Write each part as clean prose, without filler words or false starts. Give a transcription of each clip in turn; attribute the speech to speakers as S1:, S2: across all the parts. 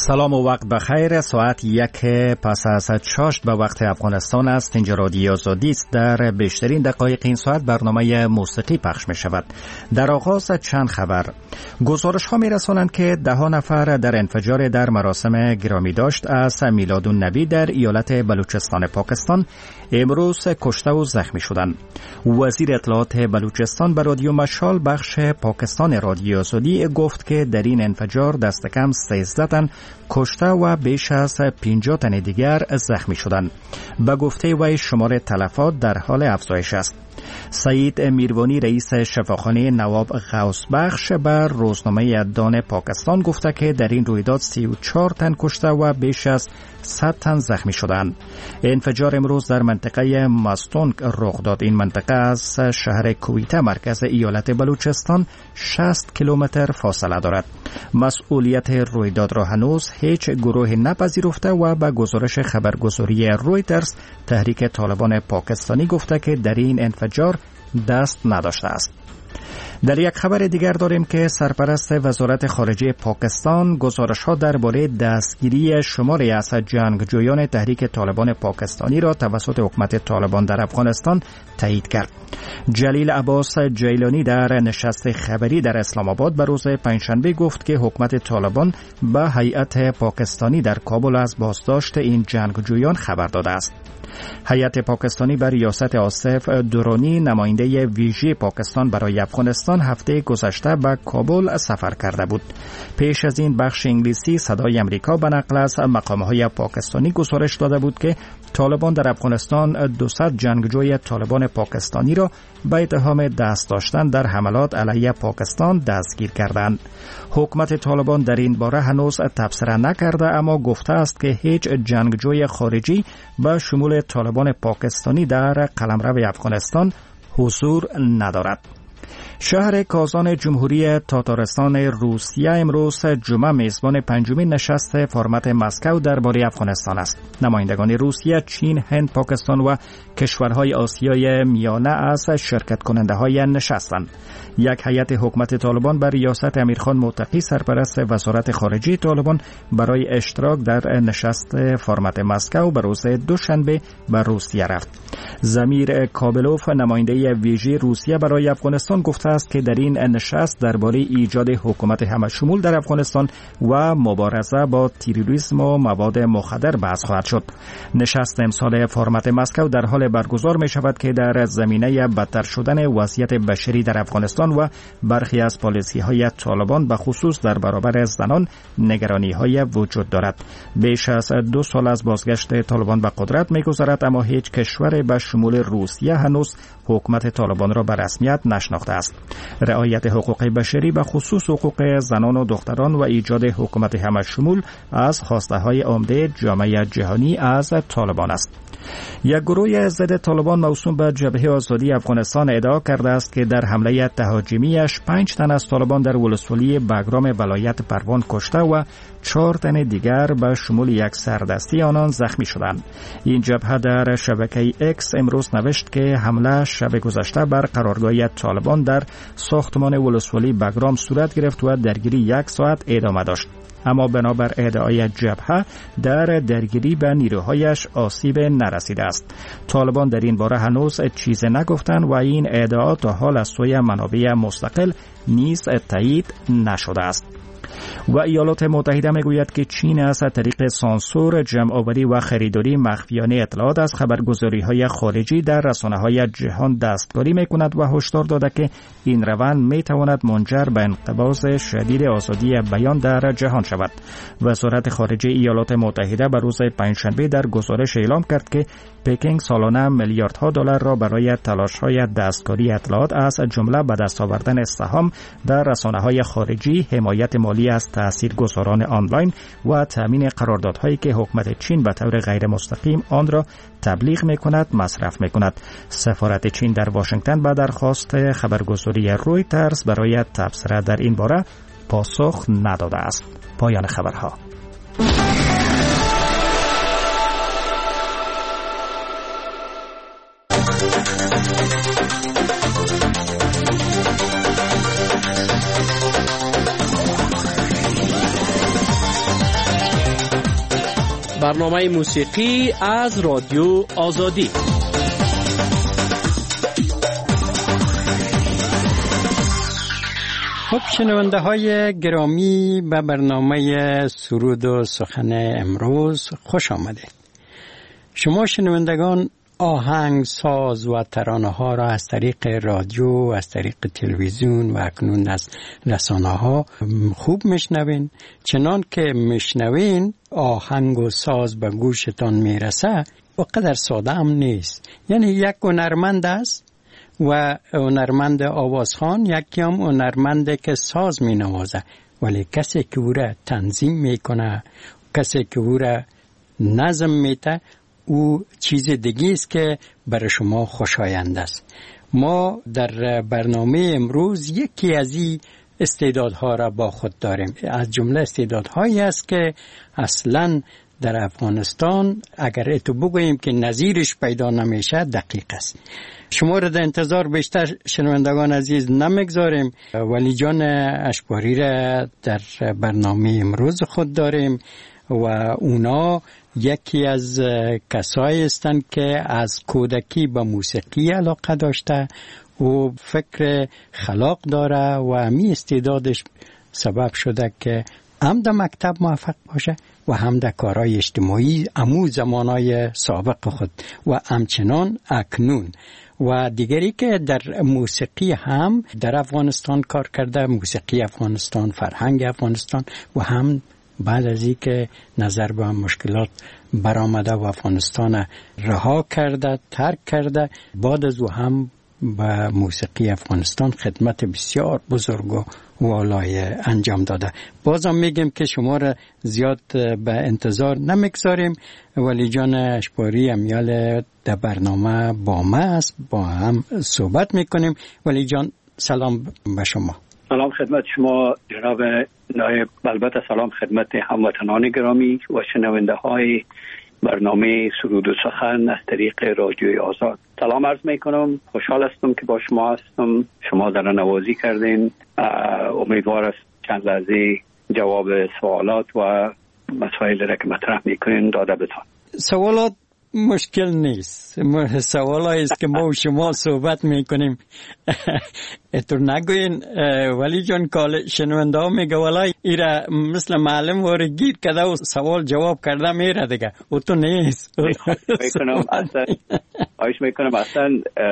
S1: سلام و وقت بخیر. ساعت 1 پس از 6 به وقت افغانستان است. اینجا رادیو آزادی است. در بیشترین دقایق این ساعت برنامه موسیقی پخش می شود. در آغاز چند خبر. گزارش ها می رسانند که 10 نفر در انفجار در مراسم گرامی داشت از میلادالنبی در ایالت بلوچستان پاکستان امروز کشته و زخمی شدند. وزیر اطلاعات بلوچستان به رادیو مشال بخش پاکستان رادیو آزادی گفت که در این انفجار دست کم 13 تن کشته و بیش از 50 تن دیگر زخمی شدند. به گفته وی شمار تلفات در حال افزایش است. سعید میروانی رئیس شفاخانه نواب غوث بخش بر روزنامه دان پاکستان گفته که در این رویداد 34 تن کشته و بیش از 100 تن زخمی شدند. انفجار امروز در منطقه مستونگ رخ داد. این منطقه از شهر کویته مرکز ایالت بلوچستان 60 کیلومتر فاصله دارد. مسئولیت رویداد را هنوز هیچ گروه نپذیرفته و به گزارش خبرگزاری رویترز تحریک طالبان پاکستانی گفته که در این انفجار دست نداشته است. در یک خبر دیگر داریم که سرپرست وزارت خارجه پاکستان گزارش‌ها درباره دستگیری شماری از جنگجویان تحریک طالبان پاکستانی را توسط حکومت طالبان در افغانستان تایید کرد. جلیل عباس جیلانی در نشست خبری در اسلام آباد به روز پنجشنبه گفت که حکومت طالبان به هیئت پاکستانی در کابل از بازداشت این جنگجویان خبر داده است. هیئت پاکستانی بر ریاست آصف درونی نماینده ویژه پاکستان برای افغانستان هفته گذشته به کابل سفر کرده بود. پیش از این بخش انگلیسی صدای امریکا به نقل از مقام‌های پاکستانی گزارش داده بود که طالبان در افغانستان 200 جنگجوی طالبان پاکستانی را به اتهام دست داشتن در حملات علیه پاکستان دستگیر کردند. حکومت طالبان در این باره هنوز تبصره نکرده، اما گفته است که هیچ جنگجوی خارجی به شمول طالبان پاکستانی در قلمرو افغانستان حضور ندارد. شهر کازان جمهوری تاتارستان روسیه امروز جمعه میزبان پنجمین نشست فرمت مسکو درباره افغانستان است. نمایندگان روسیه، چین، هند، پاکستان و کشورهای آسیای میانه از شرکت کننده های نشستند. یک هیئت حکومت طالبان بر ریاست امیرخان متقی سرپرست وزارت خارجه طالبان برای اشتراک در نشست فرمت مسکو به روز دوشنبه به روسیه رفت. زمیر کابلوف نماینده ویژه روسیه برای افغانستان گفته است که در این نشست درباره ایجاد حکومت همشمول در افغانستان و مبارزه با تروریسم و مواد مخدر بحث خواهد شد. نشست امسال فرمت مسکو در حال برگزار می شود که در زمینه بدتر شدن وضعیت بشری در افغانستان و برخی از پالیسی های طالبان به خصوص در برابر زنان نگرانی های وجود دارد. بیش از 2 سال از بازگشت طالبان به قدرت می گذرد، اما هیچ کشور به شمول روسیه هنوز حکومت طالبان را به رسمیت نشناخته است. رعایت حقوق بشری به خصوص حقوق زنان و دختران و ایجاد حکومت همشمول از خواسته های عمده جامعه جهانی از طالبان است. یک گروه ضد طالبان موسوم به جبهه آزادی افغانستان ادعا کرده است که در حمله تهاجمیش 5 تن از طالبان در ولسوالی بگرام ولایت پروان کشته و 4 تن دیگر به شمول یک سردستی آنان زخمی شدند. این جبهه در شبکه اکس امروز نوشت که حمله شب گذشته بر قرارگاه طالبان در ساختمان ولسوالی بگرام صورت گرفت و درگیری 1 ساعت ادامه داشت. اما بنابر ادعای جبهه در درگیری به نیروهایش آسیب نرسیده است. طالبان در این باره هنوز چیز نگفتند و این ادعا تا حال از سوی منابع مستقل نیز تایید نشده است. و ایالات متحده میگوید که چین از طریق سانسور جمع‌آوری و خریداری مخفیانه اطلاعات از خبرگزاری‌های خارجی در رسانه‌های جهان دستکاری می‌کند و هشدار داده که این روند می‌تواند منجر به انقباض شدید آزادی بیان در جهان شود. وزارت خارجه ایالات متحده به روز پنجشنبه در گزارش اعلام کرد که پکینگ سالانه میلیاردها دلار را برای تلاش‌های دستکاری اطلاعات از جمله به دست آوردن سهام در رسانه‌های خارجی، حمایت مالی از تاثیرگذاران آنلاین و تامین قراردادهایی که حکومت چین به طور غیر مستقیم آن را تبلیغ می‌کند مصرف می‌کند. سفارت چین در واشنگتن به درخواست خبرگزاری رویترز برای تبصره در این باره پاسخ نداده است. پایان خبرها.
S2: برنامه موسیقی از رادیو آزادی.
S3: خب شنونده های گرامی، به برنامه سرود و سخن امروز خوش آمدید. شما شنوندگان آهنگ ساز و ترانه ها را از طریق رادیو، از طریق تلویزیون و اکنون از رسانه ها خوب میشنوین. چنان که میشنوین آهنگ و ساز به گوشتان میرسه و قدر ساده هم نیست. یعنی یک هنرمند است و هنرمند آوازخوان، یکی هم هنرمنده که ساز می نوازه، ولی کسی که او را تنظیم میکنه، کسی که او را نظم میده، او چیز دیگه است که برای شما خوشایند است. ما در برنامه امروز یکی از این استعدادها را با خود داریم. از جمله استعدادهایی است که اصلاً در افغانستان اگر اتو بگوییم که نظیرش پیدا نمیشه دقیق است. شما را در انتظار بیشتر شنوندگان عزیز نمیگذاریم. ولی جان اشباری را در برنامه امروز خود داریم و اونا یکی از کسایی هستند که از کودکی به موسیقی علاقه داشته و فکر خلاق داره و همی استعدادش سبب شده که هم در مکتب موفق باشه و هم در کارهای اجتماعی امو زمانهای سابق خود و همچنان اکنون. و دیگری که در موسیقی هم در افغانستان کار کرده، موسیقی افغانستان، فرهنگ افغانستان، و هم بعد از این که نظر به مشکلات برآمده و افغانستان رها کرده، ترک کرده، بعد از او هم به موسیقی افغانستان خدمت بسیار بزرگ و والای انجام داده. بازم میگم که شما را زیاد به انتظار نمیگذاریم، ولی جان اشباری امیال در برنامه با ما است، با هم صحبت میکنیم. ولی جان سلام به شما.
S4: سلام خدمت شما جناب نایب، البته سلام خدمت هموطنان گرامی و شنونده های برنامه سرود و سخن از طریق رادیوی آزاد. سلام عرض میکنم، خوشحال هستم که با شما هستم. شما در نوازی کردین، امیدوار است چند لحظه جواب سوالات و مسائل را که مطرح میکنین داده بتان.
S3: سوالات مشکل نیست، سوالایی است که ما و شما صحبت میکنیم. اتو نگوین ولی جان کال شنونده ها میگه ولی ایره مثل معلم واره گیر کده و سوال جواب کرده میره دیگه، او تو نیست.
S4: آیش میکنم اصلا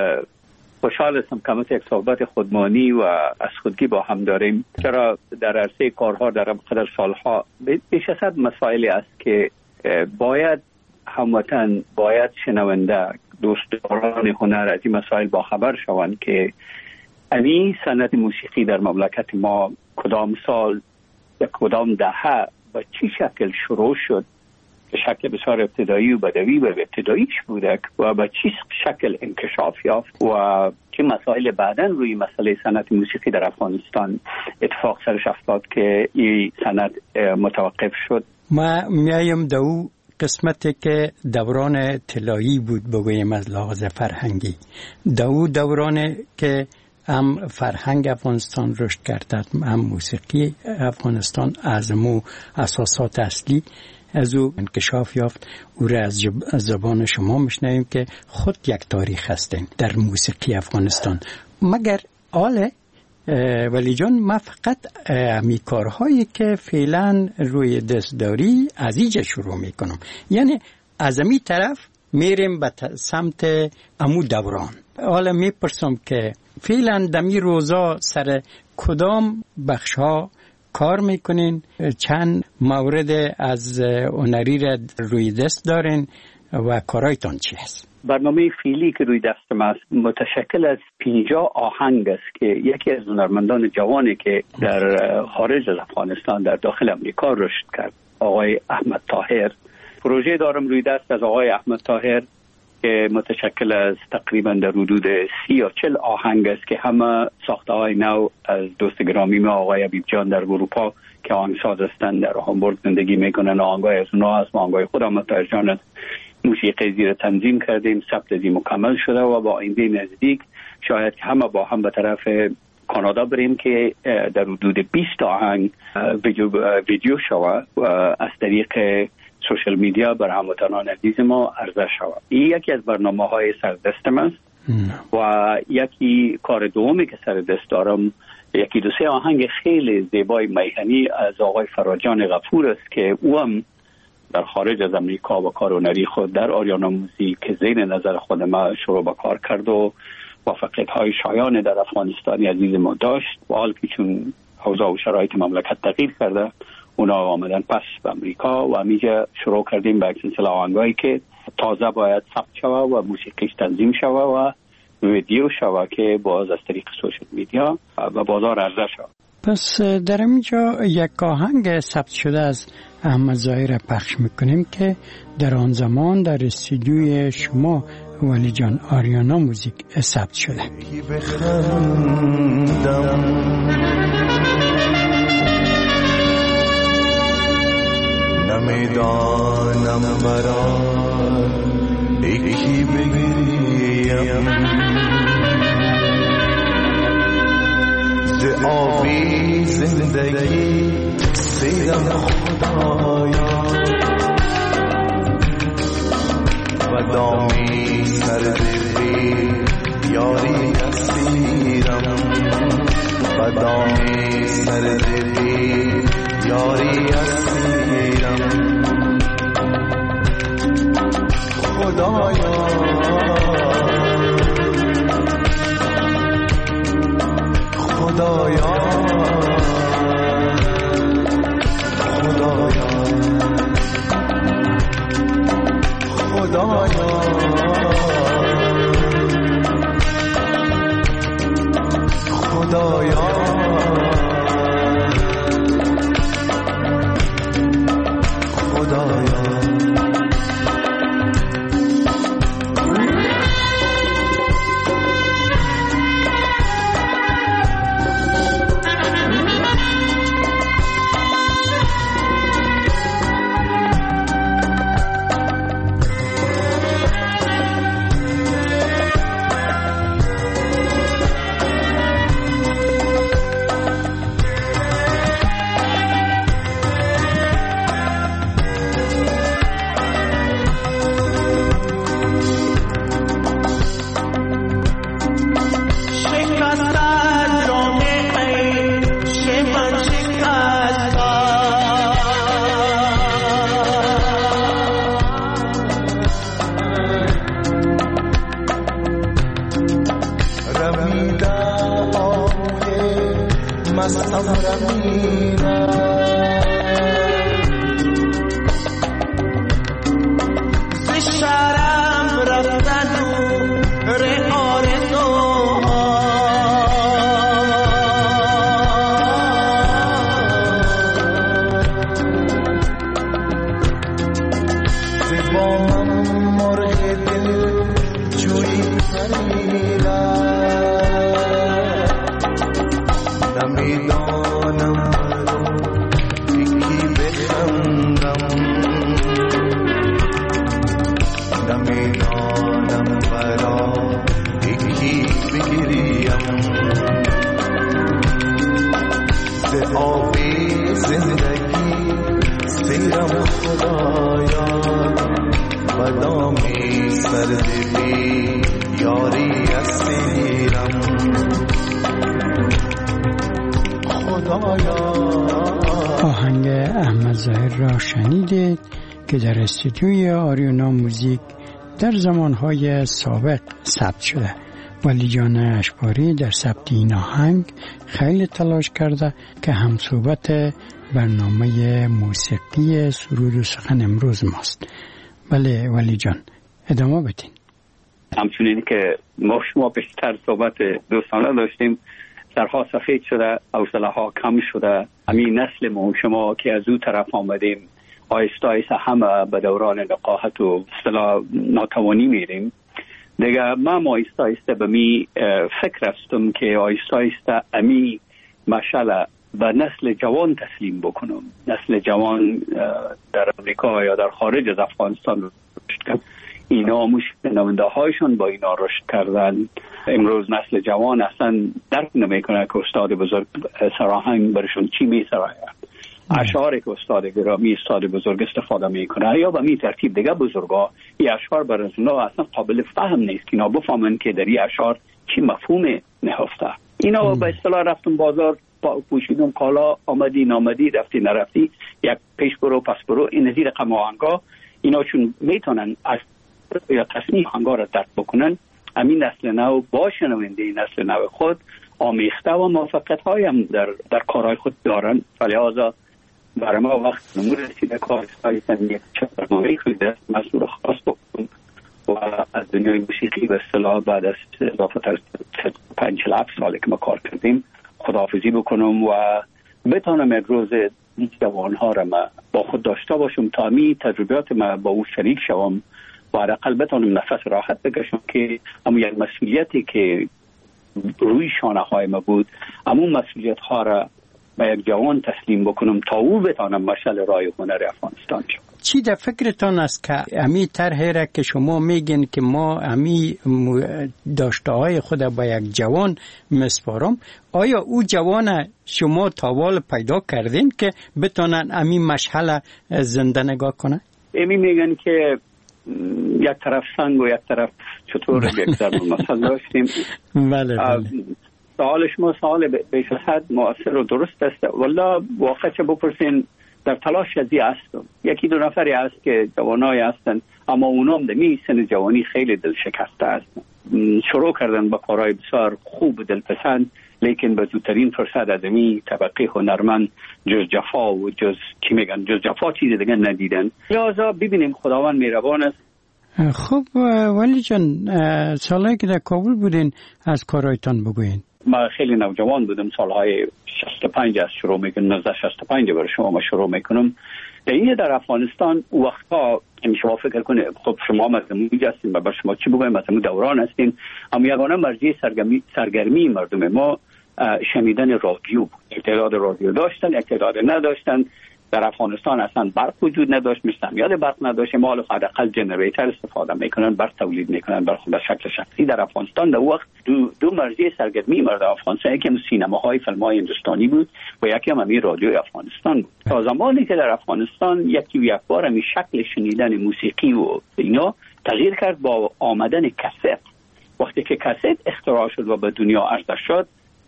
S4: خوشحال هستم که یک صحبت خودمانی و از خودگی با هم داریم، چرا در عرصه کارها در قدر سالها بیش از حد مسائلی است که باید هموطن، باید شنونده، دوستداران هنر از این مسائل با خبر شوند که این صنعت موسیقی در مملکت ما کدام سال یا کدام دهه به چه شکل شروع شد، به شکل بسیار ابتدایی و بدوی و ابتداییش بوده و به چه شکل انکشاف یافت و چه مسائل بعداً روی مسئله صنعت موسیقی در افغانستان اتفاق سرش افتاد که این صنعت متوقف شد.
S3: ما میایم دو قسمتی که دوران طلایی بود بگویم از لحاظ فرهنگی، دوران که هم فرهنگ افغانستان رشد کرده، هم موسیقی افغانستان از مو اساسات اصلی از او انکشاف یافت. او را از زبان شما میشنویم که خود یک تاریخ هستیم در موسیقی افغانستان. مگر آله ولی جان ما فقط همی کارهایی که فعلا روی دست داری از اینجا شروع میکنم، یعنی از امی طرف میریم به سمت امو دوران. حالا میپرسم که فعلا دمی روزا سر کدام بخش ها کار میکنین، چند مورد از هنری را روی دست دارین و کارایتان چی هست؟
S4: برنامه فعلی که روی دستم است متشکل از 50 آهنگ است که یکی از هنرمندان جوانی که در خارج از افغانستان در داخل امریکا رشد کرد، آقای احمد طاهر. پروژه دارم روی دست از آقای احمد طاهر که متشکل از تقریبا در حدود 30 یا 40 آهنگ است که همه ساخته های نو از دوست گرامی ما آقای حبیب جان در اروپا که آهنگساز هستند، در هامبورگ زندگی میکنن. آهنگای از اونها است، آهنگای خود احمد طاهر جان است. موسیقی زیر تنظیم کردیم، ثبت زی مکمل شده و با آینده نزدیک شاید که همه با هم به طرف کانادا بریم که در حدود 20 آهنگ ویدیو شود و از طریق سوشل میدیا بر هموطنان عزیز ما عرضه شود. این یکی از برنامه‌های سردستم است و یکی کار دومی که سر دست دارم یکی دو سه آهنگ خیلی زیبای میهنی از آقای فراجان غفور است که او هم در خارج از امریکا و کارونری خود در آریانا موزیک که زیر نظر خود ما شروع به کار کرد و موفقیت‌های شایان در افغانستان عزیز ما داشت و حال که چون اوضاع و شرایط مملکت تغییر کرده اونا آمدن پس به امریکا و همیشه شروع کردیم به یک سلسله آهنگایی که تازه باید ثبت شود و موسیقیش تنظیم شود و ویدیو شود که باز از طریق سوشل میدیا و بازار عرضه شود.
S3: پس در اینجا یک آهنگ ثبت شده از احمد ظاهر پخش میکنیم که در آن زمان در استودیوی شما ولی جان آریانا موزیک ثبت شده.
S5: نمیدانم برای یکی بگریم ز آبی زندگی سیرم خدایا و دامی سردبی یاری اسیرم و دامی سردبی یاری اسیرم خدایا خدایا خدایا خدایا خدایا
S3: آهنگ احمد ظاهر را شنیدید که در استودیوی آریانا موزیک در زمانهای سابق ثبت شده. ولی جان اشباری در ثبت این آهنگ خیلی تلاش کرده که همصحبت برنامه موسیقی سرود و سخن امروز ماست. بله ولی جان ادامه بدین.
S4: همچنین که ما شما بیشتر صحبت دوستانه داشتیم، سرها سفید شده، حوصله ها کم شده. همین نسل ما شما که از او طرف آمدیم آیسته آیسته همه به دوران نقاهت و اصطلاح ناتوانی میریم دیگه. ما آیسته آیسته به می فکر هستم که آیسته آیسته امی مشعل به نسل جوان تسلیم بکنم. نسل جوان در امریکا یا در خارج از افغانستان رشد کرد، اینا نمونده هایشون با اینا رشد کردن. امروز نسل جوان اصلا درک نمیکنه که استاد بزرگ سراهنگ برشون چی می سراید اشعاری که استاد گرامی استاد بزرگ استفاده میکنه یا به می ترتیب دیگه بزرگا این اشعار برای اونا اصلا قابل فهم نیست که اینا بفهمن که در این اشعار چی مفهوم نهفته. اینا به اصطلاح رفتم بازار پوشیدم کالا آمدی نامدی رفتی نرفتی یک پیش برو پس برو این نظیر رقم آهنگا اینا چون میتونن از یا تصمیم آهنگا را درک بکنن همین نسل نو با شنونده نسل نو خود آمیخته و موفقیت هایم در کارهای خود دارن. ولی آزا برای ما وقت نمور رسیده کارهای یک برنامه خود مسئول خاص بکنم و از دنیای موسیقی به اصطلاح بعد از اضافه تر 5-7 ساله که ما کار کردیم خداحافظی بکنم و بتانم یک روز این جوانها را ما با خود داشته باشم تا می تجربیات ما با او شریک شوم و حداقل بتانم نفس راحت بکشم که اما یک مسئولیتی که روی شانه های ما بود اما مسئولیت ها را به یک جوان تسلیم بکنم تا او بتانم مشعل راه هنر افغانستان شد.
S3: چی در فکرتان است که امی طرحی را که شما میگین که ما امی داشته های خود با یک جوان مسپارم، آیا او جوان شما تاوال پیدا کردین که بتانن امی مشعل زنده نگاه کنه؟
S4: امی میگن که یک طرف سنگ و یک طرف چطور یک ضرب مثل داشتیم.
S3: بله.
S4: سوال شما سوال بیش از حد مؤثر و درست است. والله واقعا چه بپرسین در تلاش ازی هستم. یکی دو نفری هست که جوانای هستن اما اونام در سن جوانی خیلی دل شکسته هستن. شروع کردن با کارهای بسیار خوب دلپسند لیکن به زودترین فرصت از این طبقه هنرمند جز جفا و جز جفا چیز دیگه ندیدن. لذا ببینیم خداوند مهربان است.
S3: خب ولی جان سالهایی که در کابل بودین از کارهایتان بگوین.
S4: ما خیلی نوجوان بودم، سالهای 65 از شروع میکنم، 1965 برای شما ما شروع میکنم. در افغانستان وقتا شما فکر کنید خب شما مردمی هستین و بر شما چی بگویم مثلا دوران هستین، اما یگانه مرجع سرگرمی مردم ما شنیدن رادیو بود. اعتیاد رادیو داشتن، اعتیاد نداشتن. در افغانستان اصلا برق وجود نداشت، مستعمل برق نداشت، ما حداقل جنریتر استفاده میکنن، برق تولید میکنن بر خود شکل شخصی. در افغانستان در وقت دو مرجع سرگرمی مردم افغانستان، یکی هم سینماهای فیلم‌های هندوستانی بود و یکی هم رادیوی افغانستان بود. تا زمانی که در افغانستان یکی و یک بار می شکل شنیدن موسیقی و اینا تغییر کرد با آمدن کست. وقتی که کست اختراع شد و به دنیا عرضه شد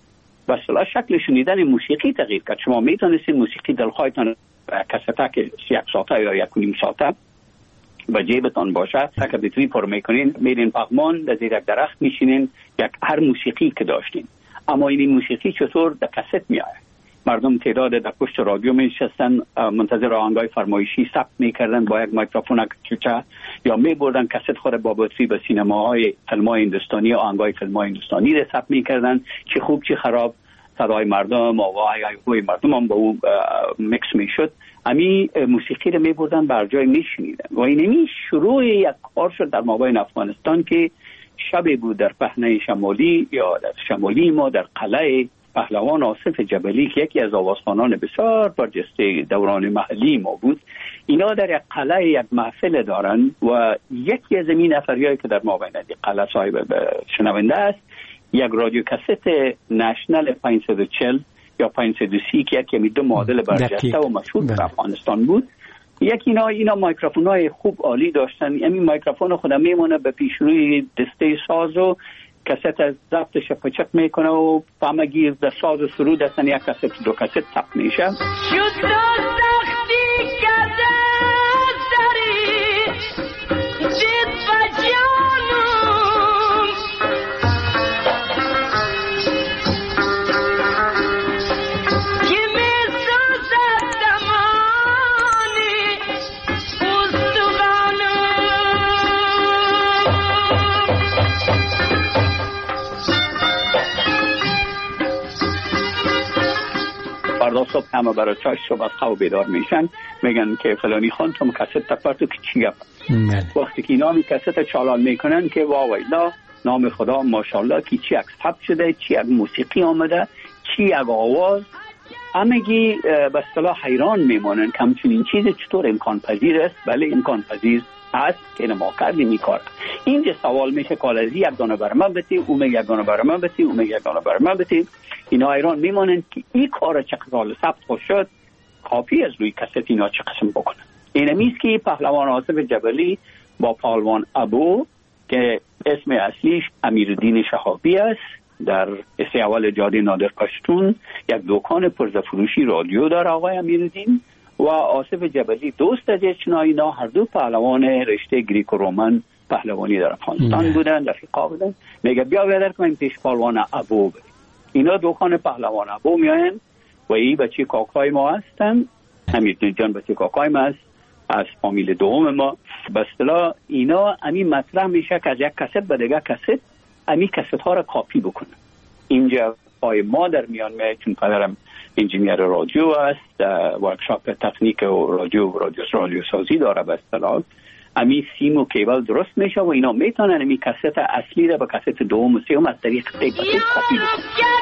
S4: و اصلا شکل شنیدن موسیقی تغییر کرد. شما میتونستید موسیقی دلخواهتان کسته که 1 ساعته یا 1.5 ساعته با جیبتان باشه که بتونید پر میکنین، میرین پغمان در زیر یک درخت میشینین، یک هر موسیقی که داشتین. اما این موسیقی چطور در کست میاد؟ مردم تعداد در پشت رادیو میشستن منتظر آهنگای فرمایشی ثبت میکردن با یک میکروفون کوچه یا میبردن کست خود با بطری به سینماهای فیلم‌های هندوستانی و آهنگای فیلم‌های هندوستانی را ثبت میکردن، چه خوب چه خراب صدای مردم و آوای مردم هم با او میکس میشد. امی موسیقی رو میبردن بر جای میشنیدن و اینمی شروع یک کار شد در مابین افغانستان که شبی بود در پهنه شمالی یا در شمالی ما در قلعه پهلوان آصف جبلی که یکی از آوازخوانان بسیار برجسته دوران محلی ما بود. اینا در یک قلعه یک محفل دارن و یکی از این نفریایی که در مابین قلعه صاحب شنونده است یک رادیو کست نشنل 540 یا 530 که یکی دو مدل برجسته و مشهور در افغانستان بود. یکی اینا میکروفون‌های خوب عالی داشتن. همین میکروفون خودم میمونه به پیش روی دسته ساز و کست از ضبطش پچک میکنه و فهمگیر در ساز و سرود هستن یک کست دو کست ثبت میشه. فردا صبح همه برای چای صبح از خواب بیدار میشن، میگن که فلانی خان تو کست تپرتو که چی گفت. وقتی که اینا می کست چالان میکنن که واویلا نام خدا ماشاءالله که چی یک ثبت شده، چی یک موسیقی آمده، چی یک آواز، همگی به اصطلاح حیران میمونن که همچنین چیز چطور امکان پذیر است. بله امکان پذیر است که ما کردیم این کار. اینجا سوال میشه که از یک دانه بر من بتی، اون میگه یک دانه بر من بتی، اون میگه یک دانه بر من بتی. اینا ایران میمونن که این کار چقدر ثبت خود شد کاپی از روی کست اینا چه قسم بکنن. اینمیست که پهلوان آصف جبلی با پهلوان ابو که اسم اصلیش امیرالدین شهابی است در استیوال جاده نادر پشتون یک دکان پرزفروشی رادیو داره آقای امیرالدین و آصف جبلی دوست از اینا هر دو پهلوان رشته گریک و رومن پهلوانی در افغانستان بودن، رفیقا بودن. میگه بیا بیادر که من پیش پهلوان ابو بریم. اینا دکان پهلوان ابو میاین و این بچه کاکای ما هستن، امیرالدین جان بچه کاکای ما هست از فامیل دوم ما. به اصطلاح اینا امی مطرح میشه که از یک کست به دیگه کست امی کست ها را کاپی بکنه. اینجا پای ما در میان میاد چون پدرم انجینیر رادیو است، ورکشاپ تکنیک و رادیو سازی داره. به اصطلاح امی سیم و کیبل درست میشه و اینا میتونن امی کست اصلی را به کست دوم و سوم از طریق یک کاپی بکنه.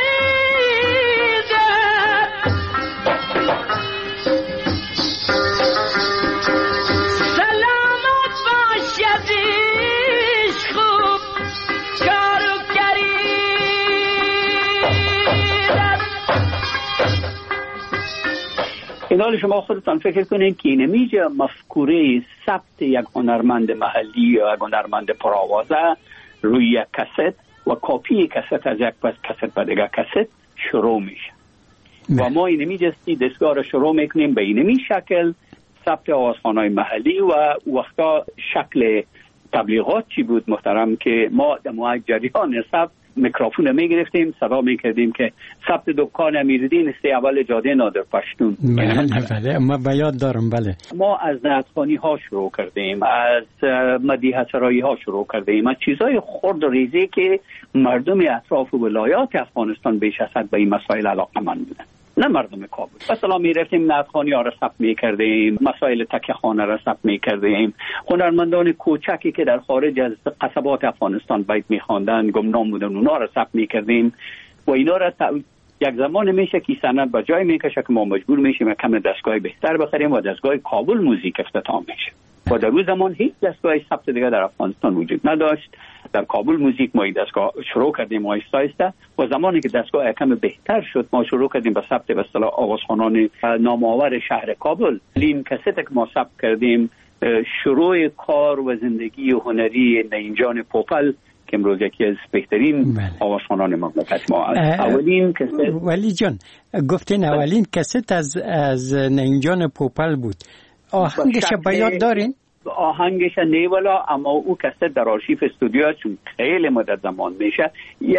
S4: حالا شما خودتان فکر کنید که اینمیجا مفکوره ثبت یک هنرمند محلی یا یک هنرمند پرآوازه روی یک کست و کاپی کست از یک کست به دیگر کست شروع میشه و ما اینمیجا دستگاه را شروع میکنیم به اینمی شکل ثبت آوازخوان‌های محلی و وقتا شکل تبلیغات چی بود محترم که ما در جریان ثبت میکروفون میگرفتیم صدا میکردیم که ثبت دکان امیرالدین است اول جاده نادر پشتون.
S3: بله ما بیاد دارم. بله
S4: ما از نعتخوانی ها شروع کردیم، از مدیحه سرایی ها شروع کردیم، از چیزای خرد و ریزی که مردم اطراف ولایات افغانستان بیش از حد به این مسائل علاقه‌مند بودن، نه مردم کابل. مثلا میرفتیم نعتخوانی ها را ثبت میکردیم، مسائل تکیه خانه را ثبت میکردیم، هنرمندان کوچکی که در خارج از قصبات افغانستان بیت میخواندن گمنام بودن اونا را ثبت میکردیم و اینا را یک زمان میشه که سند به جای میکشه که ما مجبور میشیم کم دستگاه بهتر بخریم و دستگاه کابل موزیک افتتاح میشه و در اون زمان هیچ دستگاه ثبت دیگه در افغانستان وجود نداشت. در کابل موزیک ما دستگاه شروع کردیم آهسته آهسته و زمانی که دستگاه کم بهتر شد ما شروع کردیم به ثبت به اصطلاح آوازخوانان نامآور شهر کابل. این کست که ما ثبت کردیم شروع کار و زندگی هنری نینجان پوپل که امروز یکی از بهترین آوازخوانان مملکت ما است. اولین کست
S3: ولی جان گفتین اولین کست از نینجان پوپل بود. آهنگش به یاد دارین؟
S4: آهنگش نیولا اما او کست در آرشیف استودیو چون خیلی مدت زمان میشه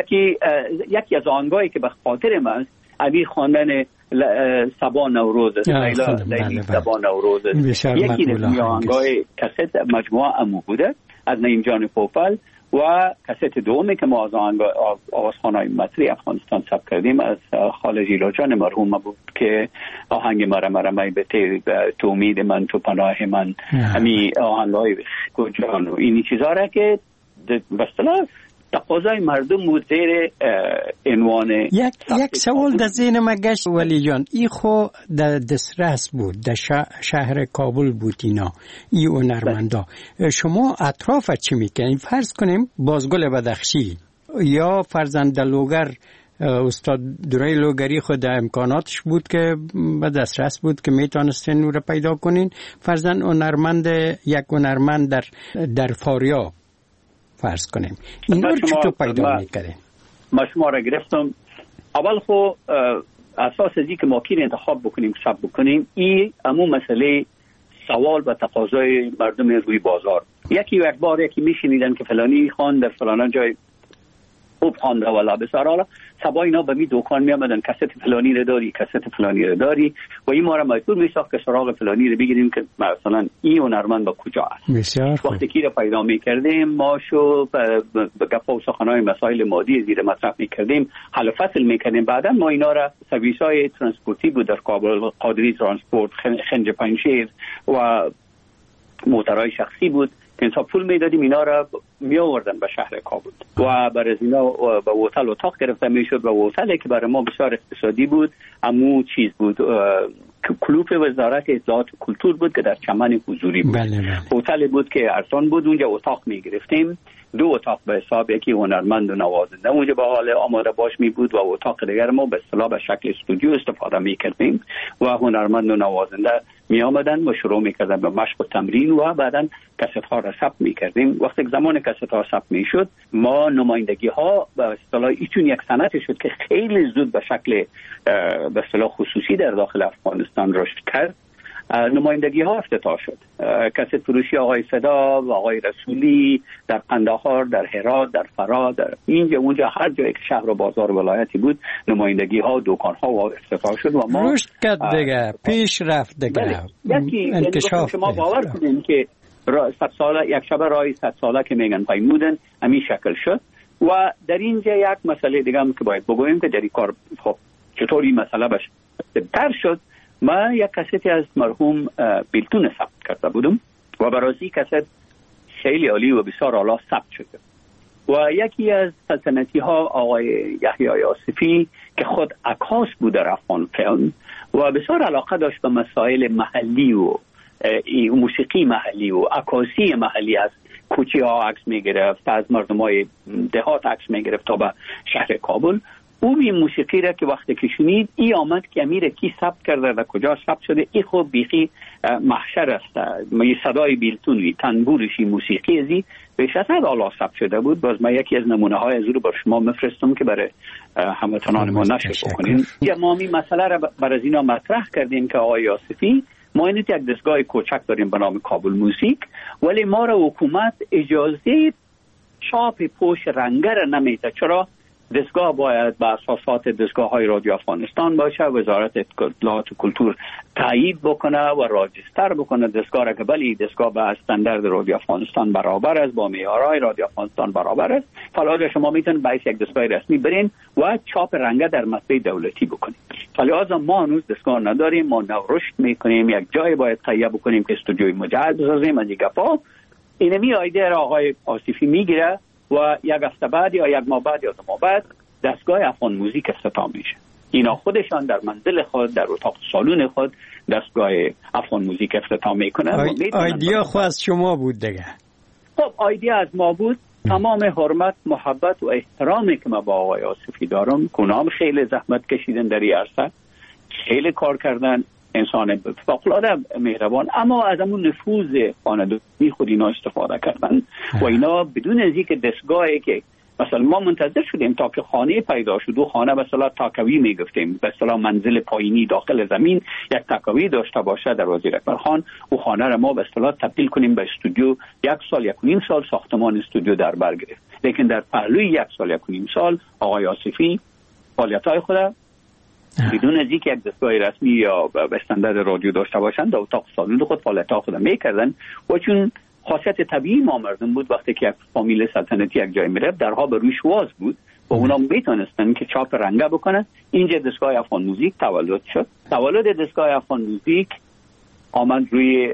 S4: یکی از آهنگایی که به خاطر من است ابی خواندن سبا نوروز لیلی سبا نوروز یکی از آهنگای کست مجموعه امو بوده از نینجان پوپل و کست دومی که ما از آوازخوان‌های مصری افغانستان ثبت کردیم از خاله جیلا جان مرحوم بود که آهنگ مرمرمی به تو امید من تو پناه من همین آهنگ‌های جان و اینی چیزا را که به اصطلاح تقاضای مردم بود زیر عنوان
S3: یک سوال در ذهن ما گشت ولی جان ای خو در دسترس بود در شهر کابل بود اینا ای هنرمندا شما اطراف چی میکنین؟ فرض کنیم بازگل بدخشی یا فرزند لوگر استاد دورای لوگری خود امکاناتش بود که به دسترس بود که میتونستین او را پیدا کنین. فرزند یک هنرمند در فاریاب فرض کنیم این رو چطور پیدا میکنه؟
S4: ما شما را گرفتم اول خو اساس ازی که ما کی انتخاب بکنیم ثبت بکنیم این همون مسئله سوال و تقاضای مردم روی بازار. یکی میشنیدن که فلانی خوانده فلان جای خوب خوانده ولا بسیار حالا سبا اینا به می دکان می آمدن کست فلانی رو داری کست فلانی رو داری و این ما را مجبور می ساخت که سراغ فلانی رو بگیریم که مثلا این هنرمند با کجا است. وقتی که رو پیدا می کردیم ما شو به گپ و سخنهای مسائل مادی زیر مطرح می کردیم حل فصل می کردیم. بعدا ما اینا را سرویس های ترانسپورتی بود در کابل قادری ترانسپورت خنج پنجشیر و موترهای شخصی بود که انصاف پول میدادیم اینا را می آوردن به شهر کابل و برای اینا به هتل اتاق گرفته میشد و هتلی که برای ما بسیار اقتصادی بود همون چیز بود کلوپ وزارت اطلاعات و کلتور بود که در چمن حضوری بود. هتل بود که ارزان بود اونجا اتاق می گرفتیم 2 اتاق به حساب، یکی هنرمند و نوازنده اونجا به حال آماده باش می بود و اتاق دیگر ما به اصطلاح به شکل استودیو استفاده می کردیم و هنرمند و نوازنده می آمدن و شروع می کردن به مشق و تمرین و بعداً کست ها را ثبت می کردیم. وقتی زمان کست ها ثبت می شد ما نمایندگی ها به اصطلاح ایتون یک صنعتی شد که خیلی زود به شکل به اصطلاح خصوصی در داخل افغانستان رشد کرد. نمایندگی ها افتتاح شد. کست فروشی آقای صدا و آقای رسولی در قندهار، در هرات، در فرا، در اینجا اونجا هر جایی که شهر و بازار و ولایتی بود نمایندگی ها و دکان ها افتتاح شد و ما
S3: رشد کرد دیگه، پیش رفت دیگه.
S4: یکی انکشاف شما باور کنین که 100 ساله یک شب راه 100 ساله که میگن پیمودن همین شکل شد. و در اینجا یک مسئله دیگه هم که باید بگویم که در این کار خب چطوری مسئله بهتر شد. من یک کسیتی از مرحوم بیلتون ثبت کرده بودم و برای کست خیلی عالی و بسیار اعلی ثبت شده و یکی از سلطنتی ها آقای یحیی آصفی که خود عکاس بود در افغان فیلم و بسیار علاقه داشت به مسائل محلی و موسیقی محلی و عکاسی محلی، از کوچه ها عکس می گرفت، از مردم های دهات عکس می گرفت تا به شهر کابل. او این موسیقی را که وقتی که شنید ای آمد که امیر کی ثبت کرده و کجا ثبت شده، ای خب بیخی محشر است. می صدای بیلتونی تنبورشی موسیقی ازی بیش از حد اعلی ثبت شده بود. باز من یکی از نمونه های از رو بر شما مفرستم که برای هموطنان ما نشر بکنیم. یا ما می مسئله را بر از اینا مطرح کردیم که آقای آصفی ما اینت یک دستگاه کوچک داریم به نام کابل موزیک، ولی ما را حکومت اجازه چاپ پوش رنگه را نمیده. چرا؟ دستگاه باید به اساسات دستگاه های رادیو افغانستان باشه، وزارت اطلاعات و کلتور تایید بکنه و راجستر بکنه دستگاه را که بلی دستگاه به استاندارد رادیو افغانستان برابر است، با معیارهای رادیو افغانستان برابر است. فلذا شما میتونید باید یک دستگاه رسمی برین و چاپ رنگه در مطبع دولتی بکنید. فلذا ما هنوز دستگاه نداریم، ما نو رشد میکنیم، یک جای باید تهیه بکنیم که استودیوی مجهز بسازیم. از گپا اینمی ایده را آقای آصفی میگیره و یک هفته بعد یا یک ماه بعد یا 2 ماه بعد دستگاه افغان موزیک افتتاح میشه. اینا خودشان در منزل خود، در اتاق سالن خود دستگاه افغان موزیک افتتاح میکنه.
S3: ایدیا خود از شما بود دیگه؟
S4: خب ایدیا از ما بود. تمام حرمت، محبت و احترامی که ما با آقای آصفی دارم، کنام خیلی زحمت کشیدن در این عرصه، خیلی کار کردن، انسان فوق‌العاده مهربان، اما از همون نفوذ خانه‌داری خود اینا استفاده کردن و اینا بدون از اینکه دستگاهی که مثلا ما منتظر شدیم تا که خانه پیدا شد و خانه به اصطلاح تاکوی میگفتیم، به اصطلاح منزل پایینی داخل زمین یک تاکوی داشته باشه در وزیر اکبرخان و خانه را ما به اصطلاح تبدیل کنیم به استودیو. 1 سال 1.5 سال ساختمان استودیو در بر گرفت، لیکن در پهلوی 1 سال 1.5 سال آقای آصفی فعالیت‌های خود بدون از اینکه یک دستگاه رسمی یا به استاندارد رادیو داشته باشند در اتاق سالن خود فعالیت‌ها خود میکردن و چون خاصیت طبیعی ما مردم بود وقتی که یک فامیل سلطنتی یک جای میرفت درها به روش واز بود و اونا میتونستن که چاپ رنگه بکنن. اینجا دستگاه افغان موزیک تولد شد. تولد دستگاه افغان موزیک آمد روی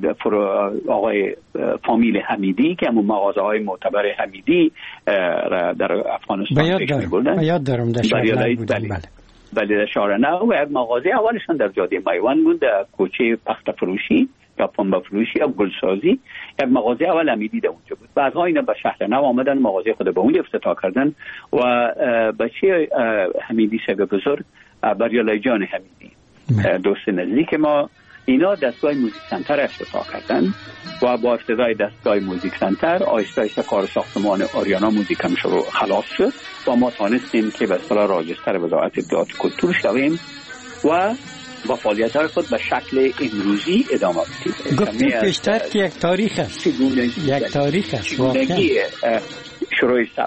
S4: آقای فامیل حمیدی که همون مغازه های معتبر حمیدی در افغانستان پیش میبردن.
S3: یاد دارم در شهر بودن.
S4: بله در شهر نو و یک مغازه اولشان در جاده میوان بود، در کوچه پخت فروشی یا پنبه فروشی یا گلسازی. یک مغازه اول حمیدی در اونجا بود. بعدها اینا به شهر نو آمدن، مغازه خود به اونجا افتتاح کردن و بچه حمیدی سگ بزرگ بریالای جان حمیدی دوست نزدیک ما، اینا دستگاه موزیک سنتر افتتاح کردن و با افتتاح دستگاه موزیک سنتر آهسته آهسته کار ساختمان آریانا موزیک هم شروع خلاص شد و ما تانستیم که به اصطلاح راجستر وزارت اطلاعات و کلتور شویم و با فعالیت‌های خود به شکل امروزی ادامه بدیم.
S3: گفتیم پیشتر که یک تاریخ است، یک تاریخ است واقعا
S4: شروع سب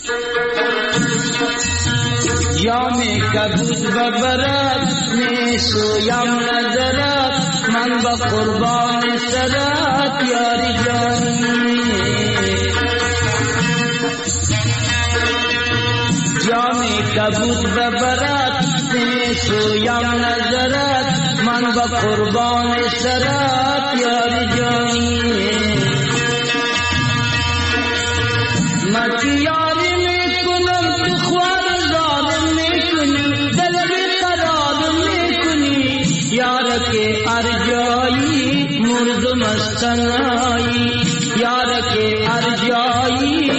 S6: جامی کبود ببرد میسویم نظرت من با قربان سرت یاری جانی. جامی کبود ببرد میسویم نظرت من با قربان سرت یاری جانی. مکی یاری میکنم تو خوار ظالم میکنی دل بیقرار میکنی یارک ارجایی مردم استنایی یارک ارجایی